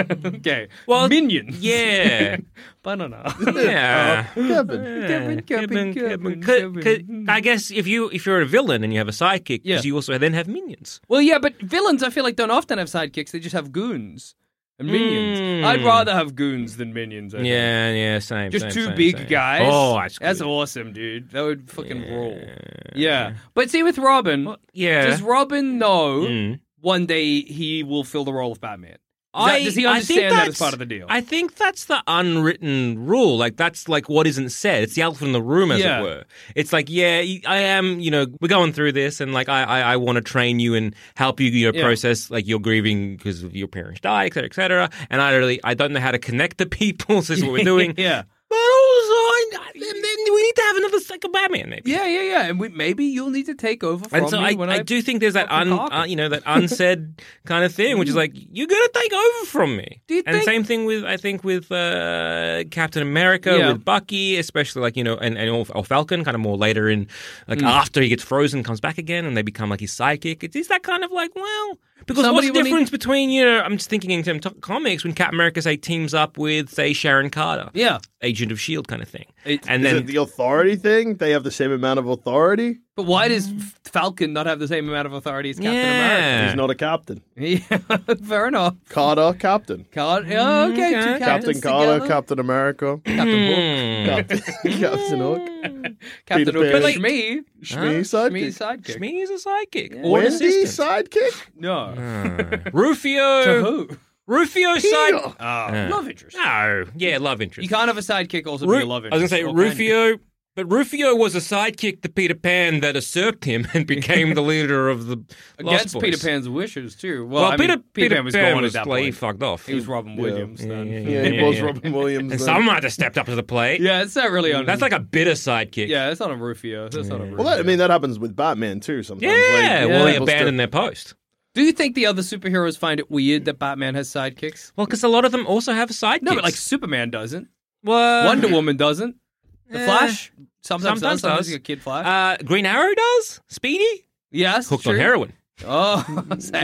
Okay. Well, minions. Yeah. Banana. Yeah. Kevin. Kevin, Kevin, Kevin, Could- Kevin. could- I guess if you if you're a villain and you have a sidekick, Yeah. because you also then have minions. Well, yeah, but villains, I feel like, don't often have sidekicks. They just have goons and minions. Mm. I'd rather have goons than minions. I think. Yeah, yeah, same. Just same, two same, big same. guys. Oh, that's, That's good. awesome, dude. That would fucking rule. Yeah. But see, with Robin, yeah. does Robin know Mm. one day he will fill the role of Batman? Does, I, that, does he I think understand that as that's- part of the deal? I think that's the unwritten rule. Like that's like what isn't said. It's the elephant in the room, as Yeah. it were. It's like, yeah, I am. You know, we're going through this, and like I, I, I want to train you and help you, you know, Yeah. process like your grieving because of your parents died, et cetera, et cetera. And I really, I don't know how to connect the people. So this is what we're doing. yeah. But also, I, and then we need to have another second Batman, maybe. Yeah, yeah, yeah. And we, maybe you'll need to take over from And so me I, when I I do think there's that fucking un, cock uh, it. you know, that unsaid kind of thing, which is like you're gonna take over from me. Do you and think- same thing with I think with uh, Captain America, Yeah. with Bucky, especially like you know, and and or, or Falcon, kind of more later in like Mm. after he gets frozen, comes back again, and they become like his sidekick. It's, it's that kind of like well. Because Somebody what's the will need- difference between, you know, I'm just thinking in terms of comics, when Captain America, say, teams up with, say, Sharon Carter, Yeah. Agent of S H I E L D kind of thing. It- and Is then it the authority thing? They have the same amount of authority. But why does Falcon not have the same amount of authority as Captain Yeah. He's not a captain. America? Yeah, fair enough. Carter, captain. Card- oh, okay, two Okay. captains Captain Carter, together. Captain America, Captain Hook. Hmm. Captain, Captain Hook, Captain Peter Hook. Pan. But like me, Shmi Shmee's sidekick, sidekick. Shmi is a sidekick. Yeah. Or an Wendy assistant. sidekick. No. Uh, Rufio. To who? Rufio side. Oh, Yeah. love interest. No. Yeah, love interest. You can't have a sidekick also Ru- be a love I was interest. going to say, Or can you? Rufio. But Rufio was a sidekick to Peter Pan that usurped him and became the leader of the Against Lost Peter Boys. Pan's wishes, too. Well, Well, I Peter, mean, Peter, Pan was gone at that like, he point. fucked off. He was Robin Yeah. Williams Yeah, then. yeah, Yeah, yeah, he yeah, was yeah. Robin Williams. And then. someone had to step up to the plate. Yeah, it's not really on. That's like a bitter sidekick. Yeah, it's not a Rufio. That's not a Rufio. Well, that, I mean, that happens with Batman too. Sometimes. Yeah, Like, well, they people abandon still- their post. Do you think the other superheroes find it weird that Batman has sidekicks? Well, because a lot of them also have sidekicks. No, but like Superman doesn't. well, Wonder Woman doesn't. The eh, Flash sometimes, sometimes does. Sometimes does. you got Kid Flash. Uh, Green Arrow does. Speedy yes, hooked true. on heroin. Oh,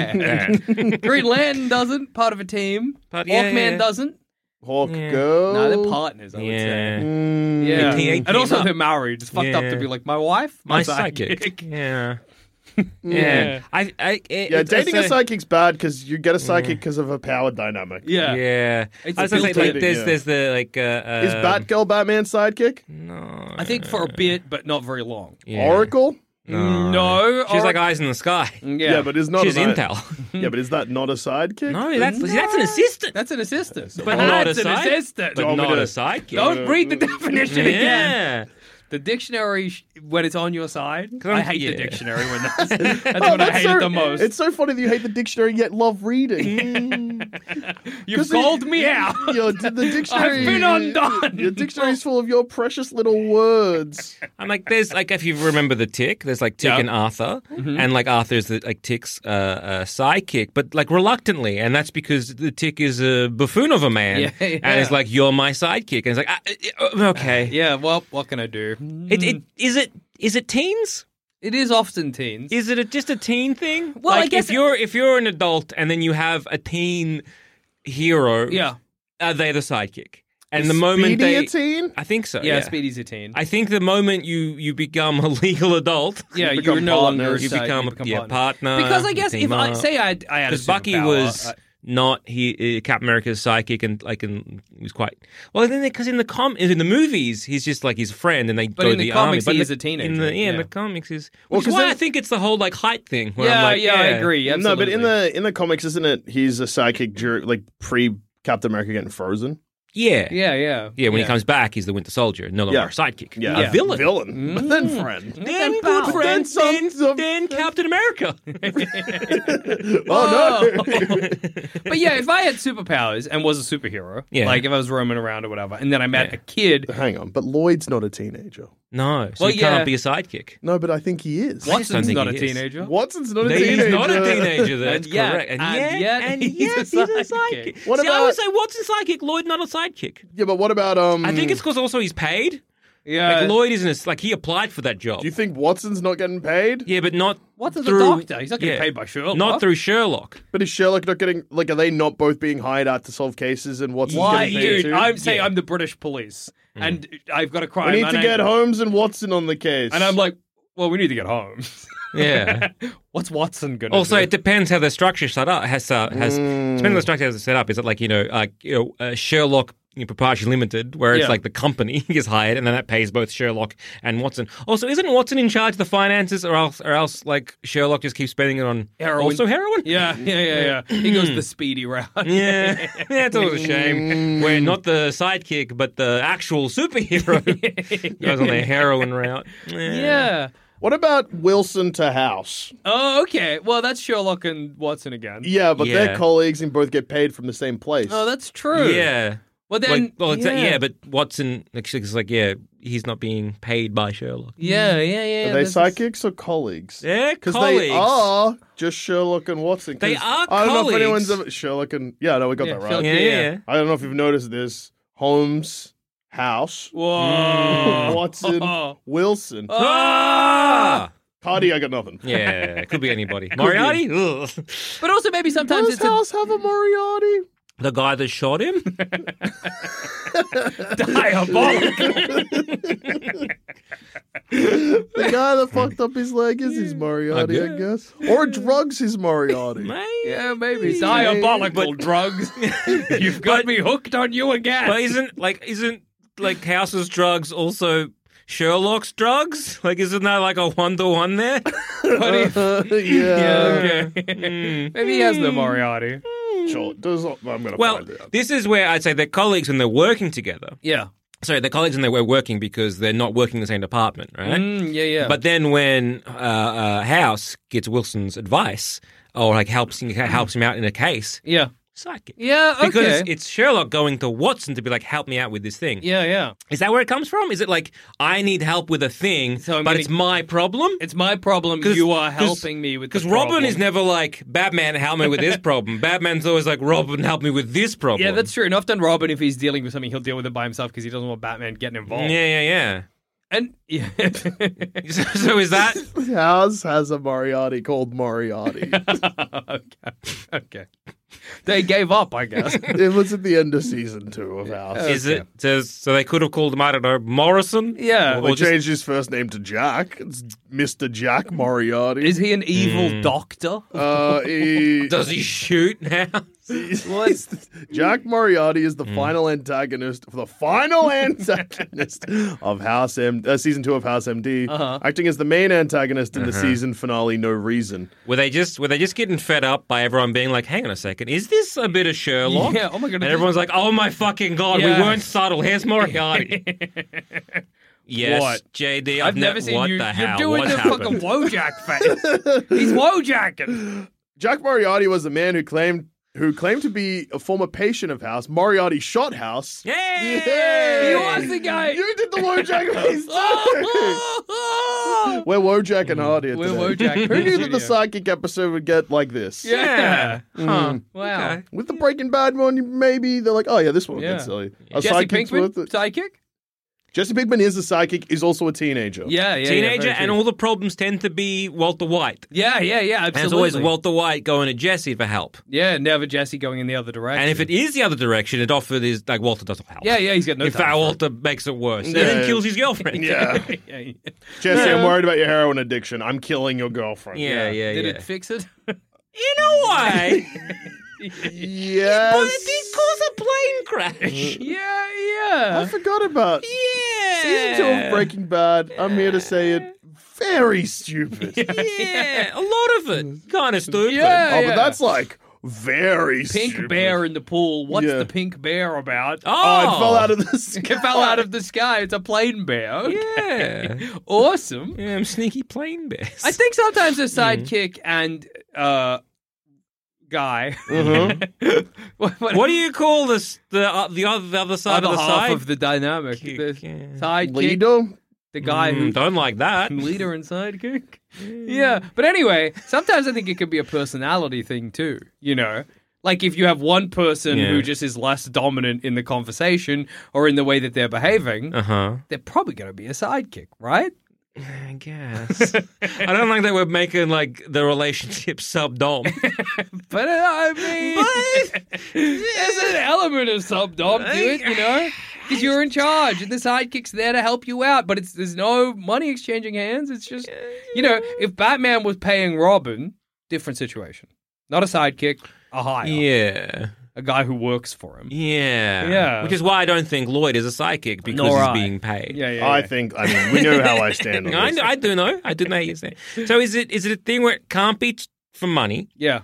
sad. Green Lantern doesn't. Part of a team. But yeah, Hawkman yeah. doesn't. Hawk Yeah. Girl. No, they're partners. I would Yeah. say. Mm, Yeah, He ain't and also team up. they're married. It's fucked up Yeah. to be like my wife, my, My sidekick. Yeah. Yeah. Yeah. I, I, it, Yeah, it's- dating a it's sidekick's bad because you get a sidekick because of a power dynamic. Yeah. Yeah. It's I was gonna say, like, built-in, there's, yeah. there's the, like, uh, uh Is Batgirl Batman's sidekick? No. I think for a bit, but not very long. Yeah. Oracle? No. No, She's or- like eyes in the sky. Yeah, but is not She's an- Intel. Yeah, but is that not a sidekick? No, that's that's an assistant. that's an assistant. But not a that's an side- assistant. But want me not to- a sidekick. Don't read the definition again. Yeah. The dictionary, sh- when it's on your side, 'Cause I'm- I hate yeah. the dictionary when that's, that's Oh, when I that's hate so- it the most. It's so funny that you hate the dictionary yet love reading. You've 'Cause called it- me out. Your, the dictionary, I've been undone. Your dictionary's full of your precious little words. I'm like, there's like, if you remember the Tick, there's like Tick Yeah. and Arthur, Mm-hmm. and like Arthur's the, like Tick's uh, uh, sidekick, but like reluctantly, and that's because the Tick is a buffoon of a man, Yeah, yeah. and it's like, you're my sidekick, and it's like, ah, uh, uh, okay, Yeah, well, what can I do? It, it is it is it teens? It is often teens. Is it a, just a teen thing? Well, I like, guess if you're if you're an adult and then you have a teen hero, Yeah. are they the sidekick? And Is the moment Speedy they, a teen? I think so. Yeah, Yeah, Speedy's a teen. I think the moment you you become a legal adult, yeah, you you're become no longer a partners. you side- become, you a become yeah, partners. partner. Because I you guess team if I up. say I, had- I had a because Bucky superpower, was uh, not he uh, Captain America's sidekick and like and he was quite well. Then because in the com in the movies he's just like his friend and they But go in to the the army. comics, But he in is the- a teenager, In the, yeah, in yeah. the comics is Well, which is 'cause why then- I think it's the whole like height thing. Where yeah, I'm like, yeah, I agree. No, but in absolutely. the in the comics, isn't it? He's a sidekick during like pre Captain America getting frozen. Yeah, yeah, yeah, yeah. When he comes back, he's the Winter Soldier, no longer Yeah. a sidekick. Yeah, a villain. villain, but then friend. Then pal. good friend, Then then, some- then Captain America. Oh no! But yeah, if I had superpowers and was a superhero, Yeah. like if I was roaming around or whatever, and then I met a kid, Hang on, but Lloyd's not a teenager. no, so Well, he yeah. can't be a sidekick. No, but I think he is. What? Watson's think not a he is. teenager. Watson's not a No, teenager. he's not a teenager. That's And yet- correct. And, and yet, yet and he's yet a he's a sidekick. sidekick. What See, I would about- say Watson's sidekick, Lloyd not a sidekick. Yeah, but what about um? I think it's because also he's paid. Yeah, Like Lloyd isn't a, like he applied for that job. Do you think Watson's not getting paid? Yeah, but not Watson's through, a doctor. He's not getting yeah, paid by Sherlock. Not through Sherlock. But is Sherlock not getting like? Are they not both being hired out to solve cases? And Watson's Why, getting paid dude? too? I'm saying Yeah. I'm the British police, and I've got a crime. we need and to I- get Holmes and Watson on the case. And I'm like, well, we need to get Holmes. Yeah. What's Watson gonna Also, do? it depends how the structure set up has uh, has Mm. depending on the structure has it set up. Is it like you know, like you know, uh, Sherlock you know, Proprietary Limited, where it's Yeah. like the company is hired, and then that pays both Sherlock and Watson. Also, isn't Watson in charge of the finances, or else, or else like Sherlock just keeps spending it on Heroin. also heroin? Yeah, yeah, yeah, yeah. He goes the speedy route. Yeah, yeah, it's always a shame. Where not the sidekick, but the actual superhero goes on the heroin route. Yeah. What about Wilson to House? Oh, okay. Well, that's Sherlock and Watson again. Yeah, but Yeah. they're colleagues and both get paid from the same place. Oh, that's true. Yeah. Well, then, like, well, it's yeah. yeah, but Watson, like, it's like, yeah, he's not being paid by Sherlock. Yeah, yeah, yeah. Are they this is- psychics or colleagues? They're Because colleagues. they are just Sherlock and Watson. 'cause They are I don't know if anyone's colleagues. ever Sherlock and yeah, no, we got Yeah, that right. Sherlock- Yeah, yeah, yeah. I don't know if you've noticed this. Holmes, House, Whoa. Watson, Wilson. Ah! Cardi, I got nothing. Yeah, it could be anybody. Moriarty? Ugh. But also maybe sometimes Does it's a House have a Moriarty? The guy that shot him? diabolical. The guy that fucked up his leg is his Moriarty, I guess. Or drugs his Moriarty. Yeah, maybe. Diabolical drugs. You've got me hooked on you again. But isn't, like, isn't, like, House's drugs also Sherlock's drugs? Like, isn't that like a one-to-one there? What if- yeah. yeah, okay. Maybe he has no Moriarty. Sure. Does, I'm going to Well, find it out. this is where I'd say they're colleagues when they're working together. Yeah. Sorry, they're colleagues and they were working because they're not working in the same department, right? Mm, yeah, yeah. But then when uh, uh, House gets Wilson's advice or like helps him, helps him out in a case, yeah. sidekick. Yeah, okay. Because it's Sherlock going to Watson to be like, help me out with this thing. Yeah, yeah. Is that where it comes from? Is it like, I need help with a thing, So I'm but gonna- it's my problem? It's my problem. 'Cause- You are 'cause- helping me with the Because Robin problem. is never like, Batman, help me with this problem. Batman's always like, Robin, help me with this problem. Yeah, that's true. And often Robin, if he's dealing with something, he'll deal with it by himself because he doesn't want Batman getting involved. Yeah, yeah, And yeah. yeah. so, so is that... House has a Moriarty called Moriarty. okay. Okay. They gave up, I guess. It was at the end of season two of House. Is it? So, so they could have called him, I don't know, Morrison? Yeah. Or They just- changed his first name to Jack. It's Mister Jack Moriarty. Is he an evil Hmm. doctor? Uh, he, Does he shoot now? What? Jack Moriarty is the Hmm. final antagonist, the final antagonist of House M, uh, season two of House M D, Uh-huh. acting as the main antagonist in the Uh-huh. season finale. No reason. Were they just were they just getting fed up by everyone being like, hang on a second, is this a bit of Sherlock? Yeah, oh my God, And this- everyone's like, oh my fucking God, Yeah. we weren't subtle. Here's Moriarty. Yes, What? J D, I've I've never ne- seen what you. the You're hell? doing What's the happened? fucking Wojak face. He's Wojacking. Jack Moriarty was the man who claimed who claimed to be a former patient of House. Moriarty shot House. Yay! He was the guy. You did the Wojak face. We're Wojak and Hardy. We're today. Wojak. Who knew that the psychic episode would get like this? Yeah. Huh. Wow. Okay. With the Breaking Bad one, maybe they're like, oh yeah, this one will Yeah. get silly. A Jesse sidekick's Pinkman, worth it. sidekick? Jesse Pinkman is a sidekick, is also a teenager. Yeah, yeah, Teenager, yeah, and all the problems tend to be Walter White. Yeah, yeah, yeah, absolutely. And it's always Walter White going to Jesse for help. Yeah, never Jesse going in the other direction. And if it is the other direction, it often is like Walter doesn't help. Yeah, yeah, he's got no In time fact, for it. Walter makes it worse. Yeah. And then kills his girlfriend. Yeah. yeah, yeah. Jesse, I'm worried about your heroin addiction. I'm killing your girlfriend. Yeah, yeah, Did yeah. it fix it? In a way. Yes. But it did cause a plane crash. yeah, yeah. I forgot about Yeah. season two of Breaking Bad. I'm here to say it. Very stupid. Yeah, a lot of it. Kind of stupid. Yeah. Oh, but that's like very Pink stupid. bear in the pool. What's Yeah. the pink bear about? Oh, Oh, it fell out of the sky. It fell out of the sky. It's a plane bear. Okay. Yeah. Awesome. Yeah, I'm sneaky plane bears. I think sometimes a sidekick and uh guy. Mhm. what, what, What do you call this? The uh, the other the other side other of the half side? of the dynamic? Kick, the yeah. sidekick, Leader? the guy Mm, who don't like that. leader and sidekick. Yeah, but anyway, sometimes I think it could be a personality thing too. You know, like if you have one person Yeah. who just is less dominant in the conversation or in the way that they're behaving, Uh huh. they're probably going to be a sidekick, right? I guess. I don't like that we're making like the relationship sub-dom. But uh, I mean, there's an element of sub-dom to it, you know, because you're in charge and the sidekick's there to help you out. But it's there's no money exchanging hands. It's just, you know, if Batman was paying Robin, different situation. Not a sidekick, a hire, Yeah. a guy who works for him. Yeah. Yeah. Which is why I don't think Lloyd is a psychic because Nor he's I. being paid. Yeah, yeah. I yeah. think, I mean, we know how I stand on I, this. I do know. I do know how you stand. So is it is it a thing where it can't be t- for money? Yeah.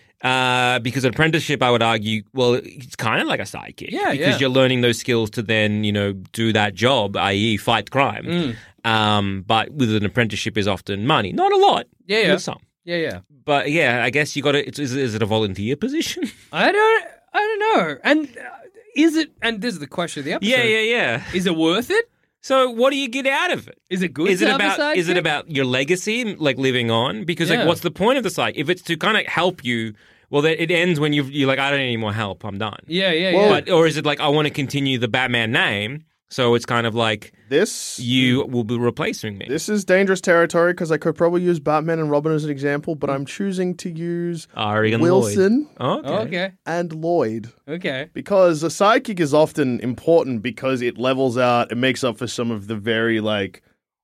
Uh, because an apprenticeship, I would argue, well, it's kind of like a sidekick. Yeah, Because yeah. you're learning those skills to then, you know, do that job, that is fight crime. Mm. Um, but with an apprenticeship is often money. Not a lot. Yeah, yeah. There's some. Yeah, yeah. But yeah, I guess you got to, is, is it a volunteer position? I don't, I don't know. And uh, is it, and this is the question of the episode. yeah, yeah, yeah. Is it worth it? So what do you get out of it? Is it good Is to it have a about is it sidekick? about your legacy, like living on? Because Yeah. like, what's the point of the site? If it's to kind of help you, well, then it ends when you've, you're like, I don't need any more help. I'm done. Yeah, yeah, Well, yeah. But or is it like I want to continue the Batman name? So it's kind of like This you will be replacing me. this is dangerous territory because I could probably use Batman and Robin as an example, but I'm choosing to use Ari and Wilson Lloyd. Okay. okay, and Lloyd. okay. Because a sidekick is often important because it levels out, it makes up for some of the very like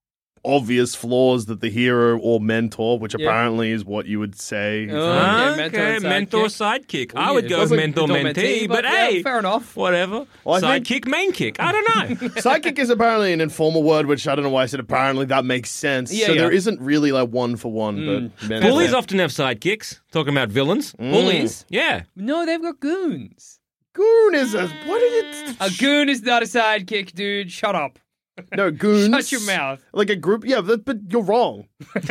obvious flaws that the hero or mentor, which Yeah. apparently is what you would say. Oh, Okay, okay, mentor and mentor sidekick. sidekick. Oh, I would yeah. go Sounds with like mentor mentor mentee, mentee, but, but yeah, hey, fair enough. Whatever. Well, I sidekick, main kick. I don't know. Sidekick is apparently an informal word, which I don't know why I said apparently. That makes sense. Yeah, so yeah. there isn't really like one for one, Mm. but mentor. Bullies often have sidekicks. Talking about villains. Bullies? Yeah. No, they've got goons. Goon is a what are you? A goon is not a sidekick, dude. Shut up. No, goons. Shut your mouth. Like a group, yeah, but, but you're wrong.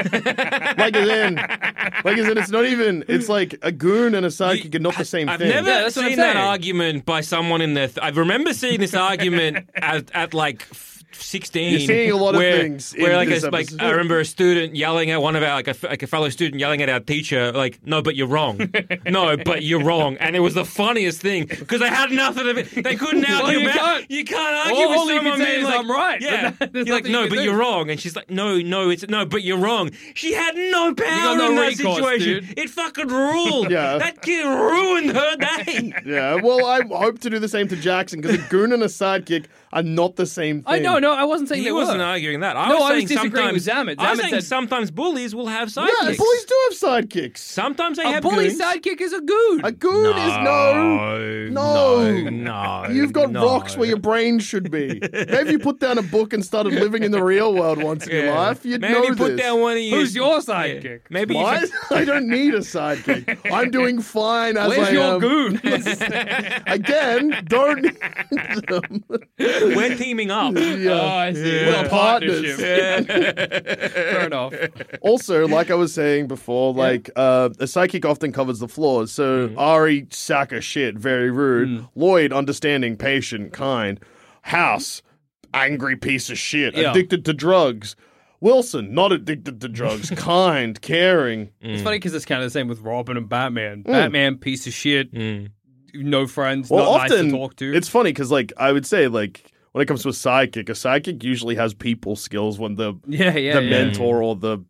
like as in, like as in, it's not even. It's like a goon and a sidekick are not the same I've thing. never Yeah, that's what I'm seen that saying. argument by someone in their. Th- I remember seeing this argument at, at like f- sixteen. You're seeing a lot of where, things in Where like, this a, like episode. I remember a student yelling at one of our like a, f- like a fellow student yelling at our teacher like, "No, but you're wrong. No, but you're wrong." And it was the funniest thing because they had nothing of it. They couldn't Well, argue you back. can't. You can't argue All- with all you can someone say being is, like, "I'm right," Yeah, but there's you're like, nothing "No, you can but do. you're wrong." And she's like, "No, no, it's no, but you're wrong." She had no power got no in that recourse, situation. dude. It fucking ruled. Yeah. That kid ruined her day. Yeah, well, I hope to do the same to Jackson because a goon and a sidekick are not the same thing. I know, no, I wasn't saying He they wasn't were. arguing that. I No, was I was saying disagreeing sometimes. with Zamet. I was Zamet saying said- sometimes bullies will have sidekicks. Yeah, bullies do have sidekicks. Sometimes they A have bully goons. sidekick is a goon. A goon is no, no, no, no. You've got no. rocks where your brain should be. Maybe if you put down a book and started living in the real world once in your Yeah. life, you'd Maybe know put this. down one of you. Who's your sidekick? Maybe you Why? should- I don't need a sidekick. I'm doing fine as Where's I your am. goon? Again, don't need them. We're teaming up. Oh, I see. Yeah. Well, We're partnership. partners. Fair enough. Also, like I was saying before, like uh, a psychic often covers the flaws. So Mm. Ari, sack of shit, very rude. Lloyd, understanding, patient, kind. House, angry piece of shit, Yeah. addicted to drugs. Wilson, not addicted to drugs, kind, caring. It's funny because it's kind of the same with Robin and Batman. Batman, piece of shit, Mm. no friends, Well, not often nice to talk to. it's funny because, like, I would say, like, when it comes to a sidekick, a sidekick usually has people skills when the Yeah, yeah, the yeah. mentor or the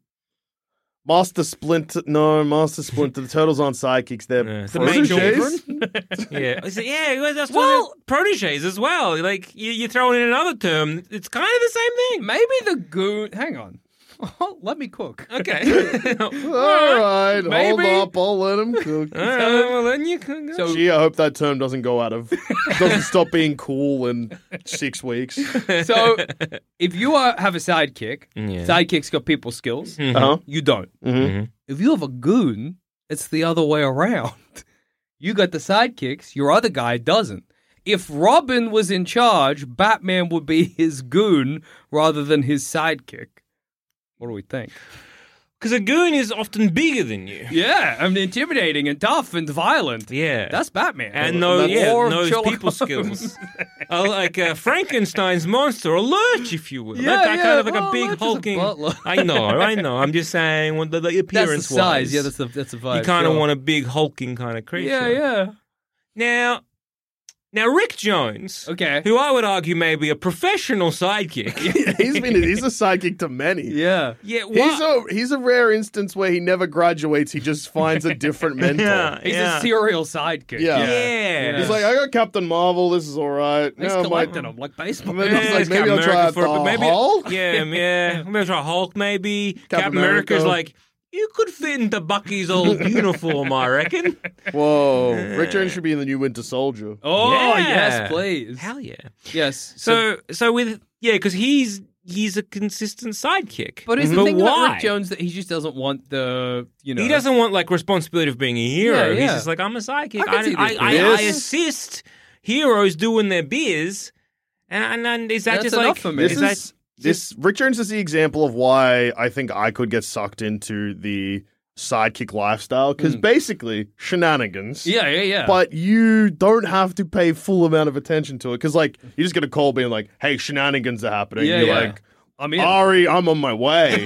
Master Splinter. No, Master Splinter. The turtles aren't sidekicks. They're Yeah, the main proteges. yeah, Is it- yeah. well, That's Well- well, proteges as well. Like you, you throw in another term, it's kind of the same thing. Maybe the goon. Hang on. Let me cook. Okay. All right, Maybe. hold up. I'll let him cook. All right, well then you can go. So Gee, I hope that term doesn't go out of doesn't stop being cool in six weeks. So, if you are, have a sidekick, Yeah. sidekick's got people skills. Uh-huh. You don't. Mm-hmm. If you have a goon, it's the other way around. You got the sidekicks, your other guy doesn't. If Robin was in charge, Batman would be his goon rather than his sidekick. What do we think? Because a goon is often bigger than you. Yeah, I mean, intimidating and tough and violent. Yeah. That's Batman. And no, yeah, Or knows Sherlock people Holmes. skills. uh, like uh, Frankenstein's monster, or Lurch, if you will. Yeah, that, that yeah, kind of like well, a big Lurch is a hulking. butler. I know, I know. I'm just saying, when the, the That's appearance the size. wise, Yeah, that's the that's the vibe. you kind of sure. want a big hulking kind of creature. Yeah, yeah. Now, now Rick Jones, Okay. who I would argue may be a professional sidekick. he's been he's a sidekick to many. Yeah. yeah, He's what? a he's a rare instance where he never graduates. He just finds a different mentor. Yeah, He's yeah. a serial sidekick. Yeah. Yeah. He's like, I got Captain Marvel. This is all right. He's No, collecting my- them like baseball. Maybe Yeah, he's like, it's maybe Captain I'll try America out for a the bit. Maybe, Hulk. Yeah, yeah. Maybe I'll try Hulk, maybe. Captain, America. America's like, you could fit into Bucky's old uniform, I reckon. Whoa, Rick Jones should be in the new Winter Soldier. Oh, Yeah. yes, please. Hell yeah. Yes. So, so with, yeah, because he's he's a consistent sidekick. But is the But thing why? about Rick Jones that he just doesn't want the, you know... He doesn't want like responsibility of being a hero. Yeah, yeah. He's just like, I'm a sidekick. I can see I, this. I, I, Yes. I assist heroes doing their biz. And, and, and is that That's just enough like for me. This Is that is this Rick Jones is the example of why I think I could get sucked into the sidekick lifestyle because basically shenanigans. Yeah, yeah, yeah. But you don't have to pay full amount of attention to it because, like, you just get a call being like, "Hey, shenanigans are happening." Yeah, You're yeah. like, I'm in. "Ari, I'm on my way."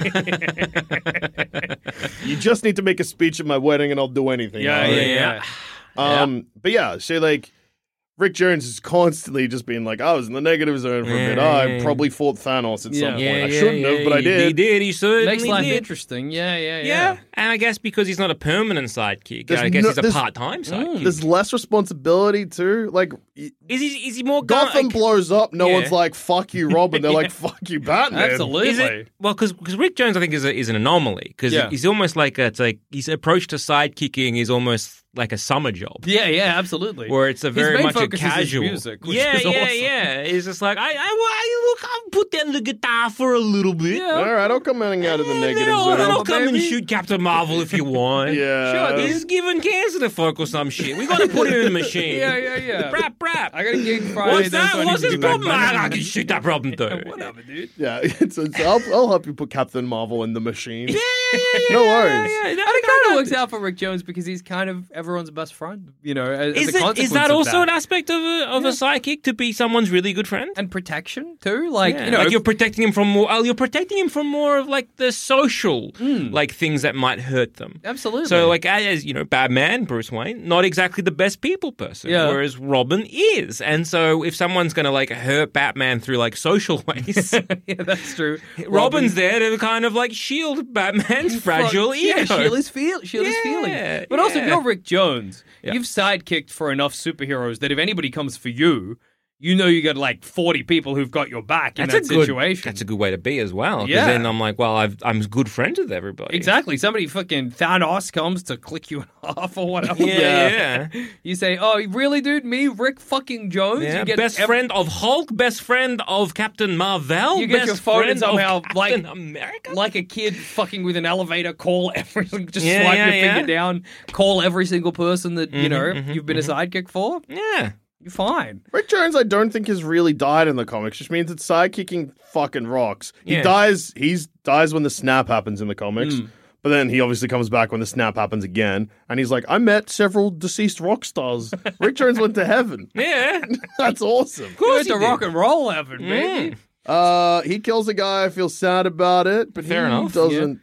You just need to make a speech at my wedding, and I'll do anything. yeah, Ari. yeah, yeah. Um, but yeah, so like. Rick Jones is constantly just being like, I was in the negative zone for a bit. Yeah, Oh, I yeah, yeah. probably fought Thanos at Yeah. some point. Yeah, I yeah, shouldn't yeah, have, but I he- did. He did. He certainly Makes life did. interesting. Yeah, yeah, yeah. Yeah, and I guess because he's not a permanent sidekick, There's I guess no- he's a there's- part-time sidekick. There's less responsibility too. Like y- Is he? Is he more gun- Gotham like- blows up, no Yeah. one's like "fuck you, Robin." They're like "fuck you, Batman." Absolutely. Is it, well, because Rick Jones, I think, is a, is an anomaly because Yeah. he's almost like a, it's like his approach to sidekicking is almost like a summer job. Yeah, yeah, absolutely. Where it's a His very main much a focus is his casual music, which yeah, is yeah, awesome. yeah. It's just like I, I, I look, I'll put down the guitar for a little bit. Yeah. All right, I'll come in out of the And negative then I'll, zone. then I'll come and baby. shoot Captain Marvel if you want. Yeah. Sure, he's giving cancer to folk or some shit. We got to put him in the machine. Yeah, yeah, yeah. Brap, brap. I got a gig Friday. What's then, that? so I need What's to his be back problem? Monday. I can shoot that problem too. Whatever, dude. Yeah, it's, it's, I'll, I'll help you put Captain Marvel in the machine. Yeah, yeah, yeah, No yeah, worries. yeah, yeah. And it kind of works out for Rick Jones because he's kind of everyone's best friend, you know, as, Is, as a it, consequence is that of also that. an aspect of a, of a sidekick to be someone's really good friend? And protection, too? Like, Yeah, you know, like if- you're protecting him from more. Oh, you're protecting him from more of like the social, Hmm. like things that might hurt them. absolutely. So, like as you know, Batman, Bruce Wayne, not exactly the best people person, Yeah. whereas Robin is. And so, if someone's going to like hurt Batman through like social ways, yeah, that's true. Robin's there to kind of like shield Batman's fragile ego. Yeah, shield his, feel, shield his Yeah, feelings. But also, if yeah. you're Rick Jones, Yeah. you've sidekicked for enough superheroes that if anybody comes for you, you know you got like forty people who've got your back in That's that a good, situation. That's a good way to be as well. 'cause Yeah. then I'm like, well, I've, I'm good friends with everybody. Exactly. Somebody fucking Thanos comes to click you in half or whatever. Yeah, yeah. You say, "Oh, really, dude? Me, Rick fucking Jones? Yeah, You get best ev- friend of Hulk, best friend of Captain Marvel, You get best your phone and friend of somehow, like- Captain America. like a kid fucking with an elevator. Call every just Yeah, swipe yeah, your finger yeah. down. Call every single person that you Mhm, know mhm, you've been a sidekick for. yeah, You're fine. Rick Jones, I don't think has really died in the comics, which means that sidekicking fucking rocks. He Yeah. dies. He's dies when the snap happens in the comics. Mm. But then he obviously comes back when the snap happens again, and he's like, "I met several deceased rock stars. Rick Jones went to heaven. yeah. That's awesome." You went he to did. rock and roll heaven, baby. Uh, he kills a guy. I feel sad about it, but Fair he enough, doesn't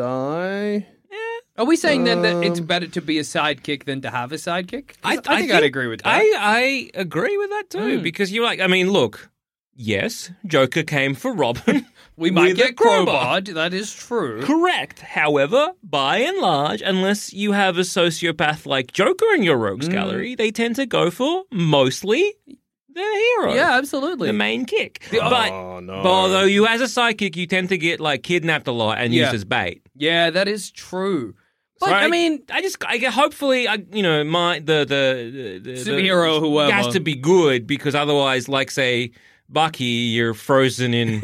die. Are we saying then that it's Um, better to be a sidekick than to have a sidekick? 'Cause I, I, think I'd agree with that. I, I agree with that too Mm. because you're like, I mean, look, yes, Joker came for Robin. We might with get a crowbar. crowbarred. That is true. Correct. However, by and large, unless you have a sociopath like Joker in your rogues Mm. gallery, they tend to go for mostly the hero. Yeah, absolutely. The main kick. The- but, Oh, no. but although you, as a sidekick, you tend to get like kidnapped a lot and Yeah. used as bait. Yeah, that is true. But So I mean, I just, I get, hopefully, I, you know, my the the, the Superhero, the, whoever. has to be good because otherwise, like say Bucky, you're frozen in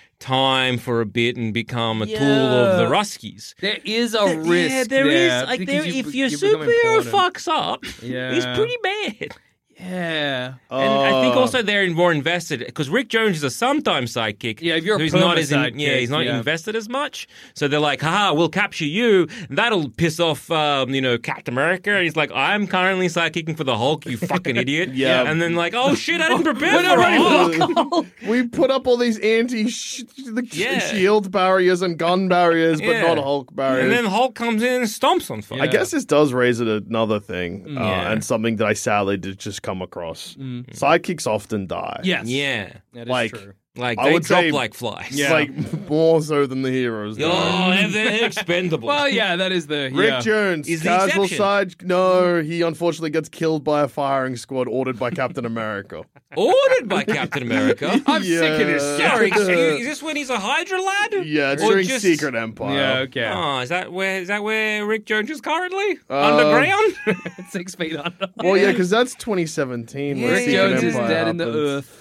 time for a bit and become a tool of the Yeah. Ruskies. there is a risk. Yeah, there is. there Like, because there, you- if your you become superhero important. fucks up, Yeah. he's pretty bad. Yeah. And I think Uh, also they're more invested because Rick Jones is a sometimes sidekick. Yeah, if you're a who's not as in, perma-sidekick, yeah, he's not yeah. invested as much. So they're like, haha, we'll capture you. That'll piss off, um, you know, Captain America. And he's like, I'm currently sidekicking for the Hulk, you fucking idiot. Yeah. And then like, oh shit, I didn't prepare We're not for ready a for Hulk. We put up all these anti sh- the Yeah. shield barriers and gun barriers, but Yeah. not Hulk barriers. And then Hulk comes in and stomps on fire. I guess this does raise it another thing, uh, Yeah. and something that I sadly did just come across. Sidekicks often die. Yes. Yeah. That is Like- true. Like, I they would drop say- like flies. Yeah. Like more so than the heroes. die. Oh, and they're expendable. Well, yeah, that is the Rick yeah. Jones, Is the casual exception. side. No, he unfortunately gets killed by a firing squad ordered by Captain America. Ordered by Captain America. I'm sick of this. Yeah. Sorry, excuse- is this when he's a Hydra lad? Yeah, it's Or during just- Secret Empire. Yeah, okay. Oh, is that where is that where Rick Jones is currently Uh, underground? Six feet under. Well, yeah, because that's twenty seventeen. Yeah, where Rick Secret Jones is Empire dead in the happens. earth.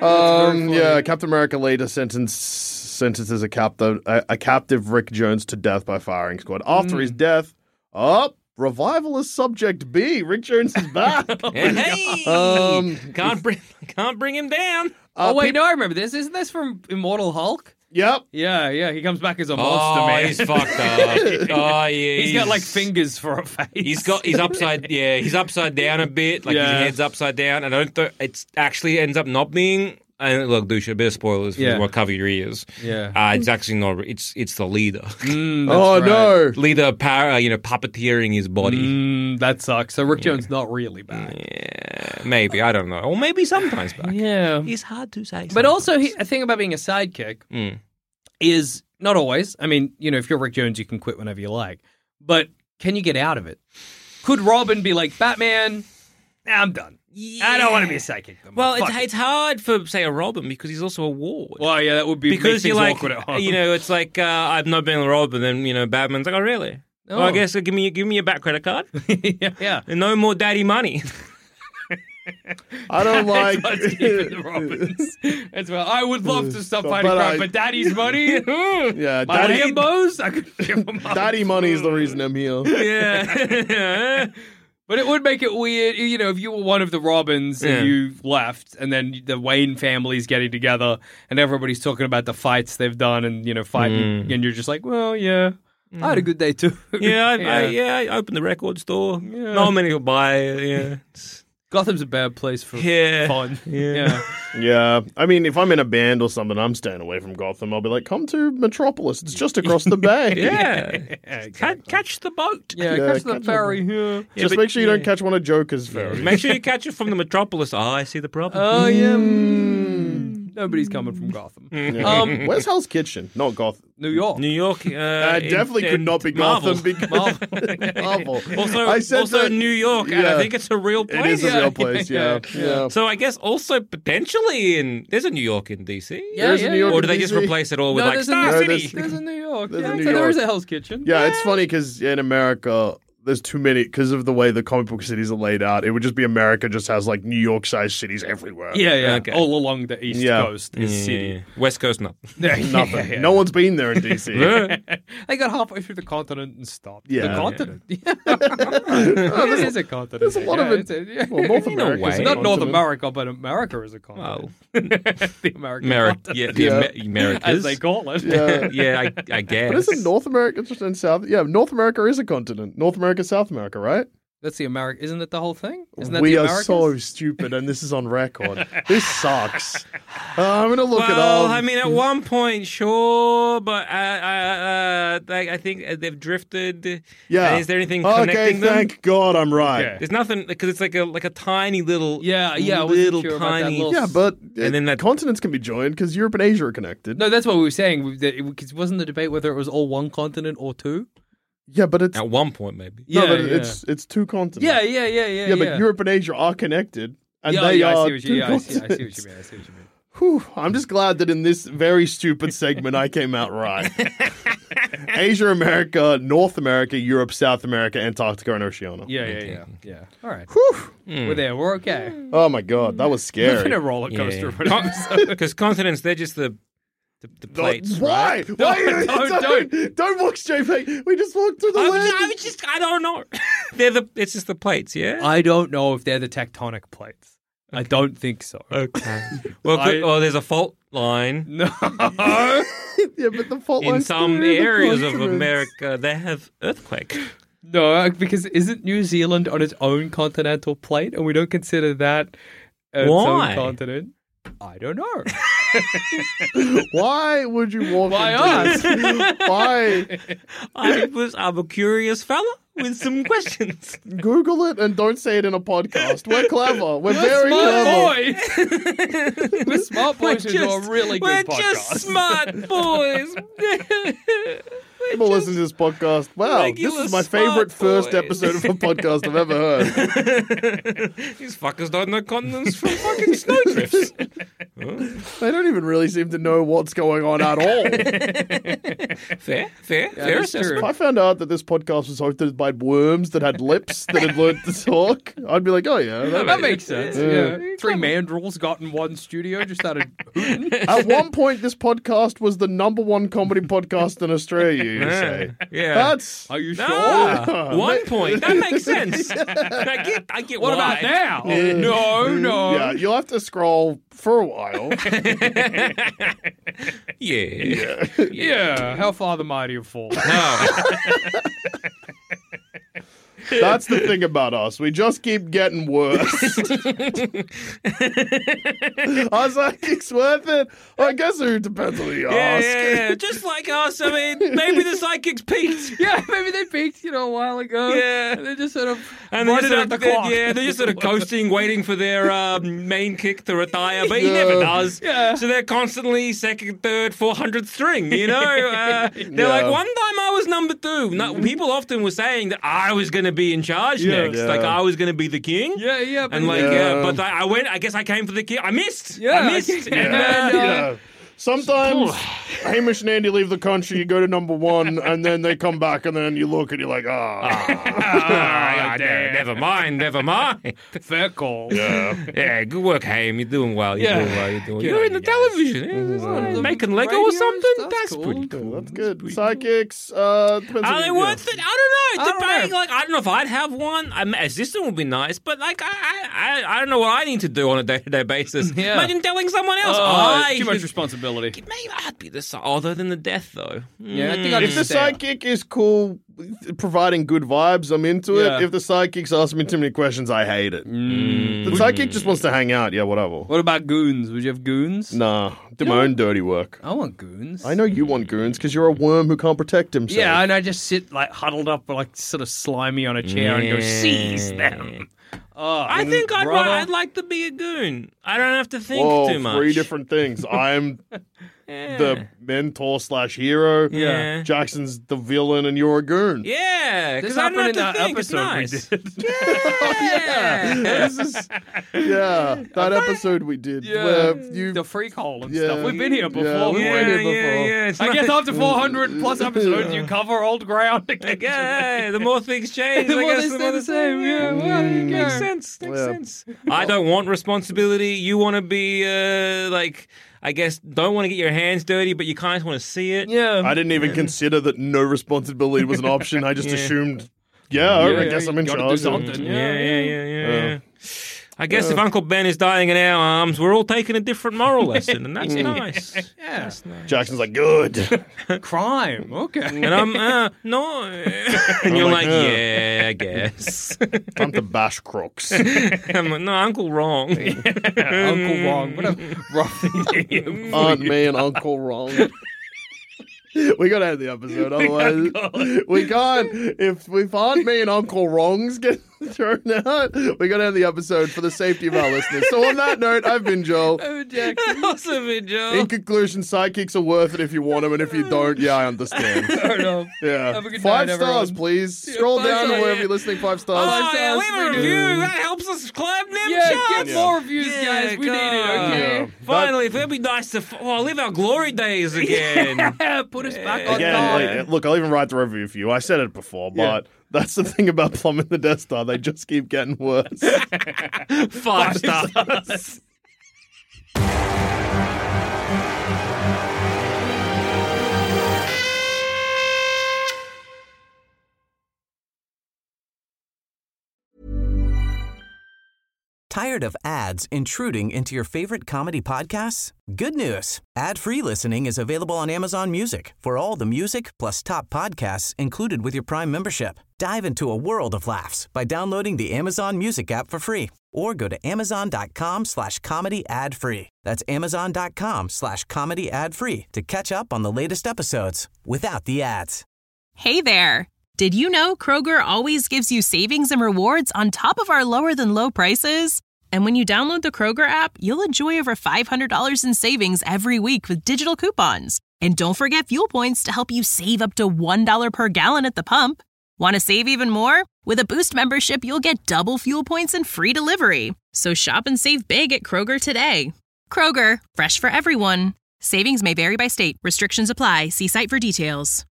Um, very yeah, funny. Captain America later sentence, sentences a captive a, a captive Rick Jones to death by firing squad. After Mm. his death, up revivalist subject B. Rick Jones is back. hey, Um, can't bring can't bring him down. Uh, oh wait, peop- no, I remember this. Isn't this from Immortal Hulk? Yep. Yeah, yeah. He comes back as a monster Oh, man. he's fucked up. Oh, yeah, he's got like fingers for a face. He's got he's upside yeah he's upside down a bit like Yeah. his head's upside down. I don't th- it's actually ends up not being. And look, Dusha, a bit of spoilers. Yeah. Yeah. Cover your ears. Yeah. Uh, it's actually not. It's it's the leader. Mm, Oh that's right. no. leader power. You know, puppeteering his body. Mm, that sucks. So Rick Jones not really back. Yeah, maybe I don't know, or maybe sometimes back. Yeah. It's hard to say. But also, he, a thing about being a sidekick Mm. is not always. I mean, you know, if you're Rick Jones, you can quit whenever you like. But can you get out of it? Could Robin be like, Batman, I'm done. I don't want to be a sidekick. no more. Well, Fuck it's, it." it's hard for say a Robin because he's also a ward. Well, yeah, that would be because make you're things like, awkward at home. you know, it's like uh, I've not been a Robin, then you know, Batman's like, oh really? Oh. Well, I guess uh, give me give me your back credit card yeah, yeah. and no more daddy money. I don't like. That's keeping the Robins. That's well. I would love to stop But fighting crime, I- but Daddy's money. Yeah, My daddy, Lambos, I could give them up. daddy money is the reason I'm here. yeah. But it would make it weird, you know, if you were one of the Robins Yeah. and you left, and then the Wayne family's getting together, and everybody's talking about the fights they've done, and you know, fighting, and you're just like, well, yeah, I had a good day too. Yeah, I, I, yeah, I opened the record store. Yeah. Not many will buy it. Yeah, It's- Gotham's a bad place for Yeah. fun. Yeah. Yeah, I mean, if I'm in a band or something, I'm staying away from Gotham. I'll be like, come to Metropolis. It's just across the bay. yeah. Yeah, Ca- catch the boat. yeah, Yeah, catch the catch the- ferry here. Yeah, Just but- make sure you yeah. don't catch one of Joker's ferries. Make sure you catch it from the Metropolis. Oh, I see the problem. Oh yeah, mm, nobody's coming from Gotham. Yeah. Um, Where's Hell's Kitchen? Not Gotham. New York. New York. Uh, Uh, in- definitely in could not be Marvel. Gotham because Marvel. Also, I said also that- New York, and I yeah. think it's a real place. It is a Yeah, real place. Yeah, yeah, yeah. So I guess also potentially in there's a New York in D C. Yeah, There's a yeah, New York Or in do they D just C. replace it all with No, like there's a- Star no, City? there's- There's a New York. There's yeah, a New so there York. is a Hell's Kitchen. Yeah, it's funny because in America, there's too many because of the way the comic book cities are laid out. It would just be America just has like New York-sized cities everywhere. Yeah, yeah. Okay. All along the East Yeah. Coast is Yeah, city. yeah. West Coast, not. Yeah, Nothing. yeah, yeah. No one's been there in D C. They got halfway through the continent and stopped. Yeah. The continent. Yeah. It is a continent. there's a lot of Yeah, it- it's a- yeah. Well, North In a America. way. Not North America, but America is a continent. Oh, the American America. continent, Yeah, the Yeah. Amer- Americas. as they call it. Yeah. yeah, I, I guess. But isn't North America just in South? Yeah, North America is a continent. North America, South America, right? That's the American. Isn't it the whole thing? Isn't that we the are Americans? so stupid, and this is on record. This sucks. Uh, I'm gonna look well, it up. I mean, at one point, sure, but uh, uh, uh, I think they've drifted. Yeah. Uh, is there anything okay, connecting them? thank God I'm right. Okay. There's nothing because it's like a like a tiny little Yeah, yeah, I wasn't little sure about that tiny little- Yeah, but And then that- continents can be joined because Europe and Asia are connected. No, that's what we were saying. Because wasn't the debate whether it was all one continent or two? Yeah, but it's at one point maybe. no, Yeah, but yeah. it's it's two continents. Yeah, yeah, yeah, yeah. yeah, but Europe and Asia are connected, and yeah, they yeah, are I see what two you, yeah, I see, continents. I see what you mean. I see what you mean. Whew, I'm just glad that in this very stupid segment I came out right. Asia, America, North America, Europe, South America, Antarctica, and Oceania. Yeah, yeah, yeah, yeah. All right, Whew. we're there. We're okay. Oh my God, that was We're in scary. a roller coaster. of an episode. Because continents, they're just the the, the plates. Why? right? Why? Don't- don't, don't- don't, don't walk straight back. We just walked through the I, land. was, I was just, I don't know. They're the, it's just the plates, yeah. I don't know if they're the tectonic plates. I don't think so. Okay. Well, I- good, oh, there's a fault line No. Yeah, but the fault in line's some through the areas of continents. America. They have earthquake. No, because isn't New Zealand on its own continental plate, and we don't consider that its Why? own continent? I don't know. Why would you walk Why into us? this? Why? I was, I'm a curious fella with some questions. Google it and don't say it in a podcast. We're clever. We're, We're very smart clever. boys. We're smart We're boys who do a really we're good podcast. just smart boys. People listen to this podcast. Wow, this regular is my smart favorite first boys. episode of a podcast I've ever heard. These fuckers don't know continents from fucking snowdrifts. They don't even really seem to know what's going on at all. Fair, fair, fair that's true. assessment. If I found out that this podcast was hosted by worms that had lips that had learned to talk, I'd be like, oh yeah. that- That makes sense. Yeah. Yeah. Three mandrills got in one studio, just started hooting. At one point, this podcast was the number one comedy podcast in Australia, you Yeah. say. Yeah. That's... Are you sure? Ah, one point. That makes sense. I get, I get What why. about now? no, no. Yeah, you'll have to scroll for a while. Yeah. Yeah, how far the mighty have fallen. No. That's the thing about us. We just keep getting worse. Our psychic's worth it. I guess it depends on who you Yeah, ask. yeah, yeah. Just like us. I mean, maybe the psychics peaked. Yeah, maybe they peaked, you know, a while ago. Yeah. And they just sort of And they're running just, out sort the of, clock. yeah, they're just sort of coasting, waiting for their um, main kick to retire, but he Yeah. never does. Yeah. So they're constantly second, third, four hundredth string. You know, uh, they're Yeah. like, one time I was number two. No, people often were saying that I was going to be in charge Yeah. next, Yeah. like I was going to be the king. Yeah, yeah. But And like, Yeah. yeah, but I, I went. I guess I came for the king. I missed. Yeah. I missed. And, Yeah. uh, Yeah. Sometimes Hamish and Andy leave the country, you go to number one, and then they come back, and then you look and you're like, ah. ah, ne- never mind, never mind. fair call. Yeah. Yeah, good work, Haim. You're doing well. You're Yeah. doing well. You're doing. Good You're on in the you guys. television. Yeah, Mm. making Lego Radio or something. stuff's That's cool. pretty cool. That's good. Psychics, uh, depends Are on they you- worth it? I don't know. I don't Debating, know. like, I don't know if I'd have one. I mean, assistant would be nice, but like, I, I, I, I don't know what I need to do on a day-to-day basis. Yeah. Imagine telling someone else. Oh, I too much should- responsibility. Maybe I'd be the si- other than the death though. Yeah, I think I'd If the just stay out. psychic is cool, providing good vibes, I'm into Yeah. it. If the psychic's asking me too many questions, I hate it. Mm. The psychic just wants to hang out. Yeah, whatever. What about goons? Would you have goons? Nah, do my own dirty work. I want goons. I know you want goons because you're a worm who can't protect himself. Yeah, and I just sit like huddled up, like sort of slimy on a chair and go seize them. Oh, I think I'd, brother. I'd like to be a goon. I don't have to think Whoa, too much. three different things. I'm Yeah. the mentor slash hero. Yeah. Jackson's the villain, and you're a goon. Yeah, This because I don't happened have in to that think. It's episode nice. we did. Yeah. This is, yeah, that episode we did. Yeah, Where you, the freak hole and Yeah. stuff. We've been here before. Yeah, we've haven't been we? here yeah, before. yeah. It's I not- guess after four hundred plus episodes, you cover old ground again. Yeah, the more things change, The I more guess they the stay more the the same, yeah. Well, there you makes go. sense. Makes Yeah. sense. I don't want responsibility. You want to be uh, like, I guess, don't want to get your hands dirty, but you kind of want to see it. Yeah. I didn't even consider that no responsibility was an option. I just Yeah. assumed, yeah, Yeah, I yeah, guess you I'm in gotta do charge. something. Yeah, yeah, yeah, yeah. yeah. I guess if Uncle Ben is dying in our arms, we're all taking a different moral lesson, and that's nice. Yeah. That's nice. Jackson's like, good. Crime. Okay. And I'm, uh, no. And you're like, like, uh. yeah, I guess. Time to bash crooks. I'm like, no, Uncle Wrong. Uncle Wrong. What a rough thing to hear. Aunt May and Uncle Wrong. We gotta end the episode, otherwise we can't. If if Aunt May and Uncle Wrongs get turned out, we gotta end the episode for the safety of our listeners. So on that note, I've been Joel. Oh, Jackson. Awesome, been Joel. In conclusion, sidekicks are worth it if you want them, and if you don't, yeah, I understand. Fair enough. Yeah, Have a good five night, stars, everyone. please. Yeah, Scroll five down to stars, wherever yeah. you're listening. Five stars. Oh, yeah, stars, leave a thank review. you. That helps us climb them Yeah, charts. get more reviews, Yeah, guys. We need it, God. okay? Yeah. Finally, if it'd be nice to f- oh, live our glory days again. Yeah, put us back on Again, time. like, look, I'll even write the review for you. I said it before, but that's the thing about plumbing the Death Star. They just keep getting worse. Five stars. Tired of ads intruding into your favorite comedy podcasts? Good news. Ad-free listening is available on Amazon Music for all the music plus top podcasts included with your Prime membership. Dive into a world of laughs by downloading the Amazon Music app for free or go to amazon.com slash comedy ad free. That's amazon.com slash comedy ad free to catch up on the latest episodes without the ads. Hey there! Did you know Kroger always gives you savings and rewards on top of our lower than low prices? And when you download the Kroger app, you'll enjoy over five hundred dollars in savings every week with digital coupons. And don't forget fuel points to help you save up to one dollar per gallon at the pump. Want to save even more? With a Boost membership, you'll get double fuel points and free delivery. So shop and save big at Kroger today. Kroger, fresh for everyone. Savings may vary by state. Restrictions apply. See site for details.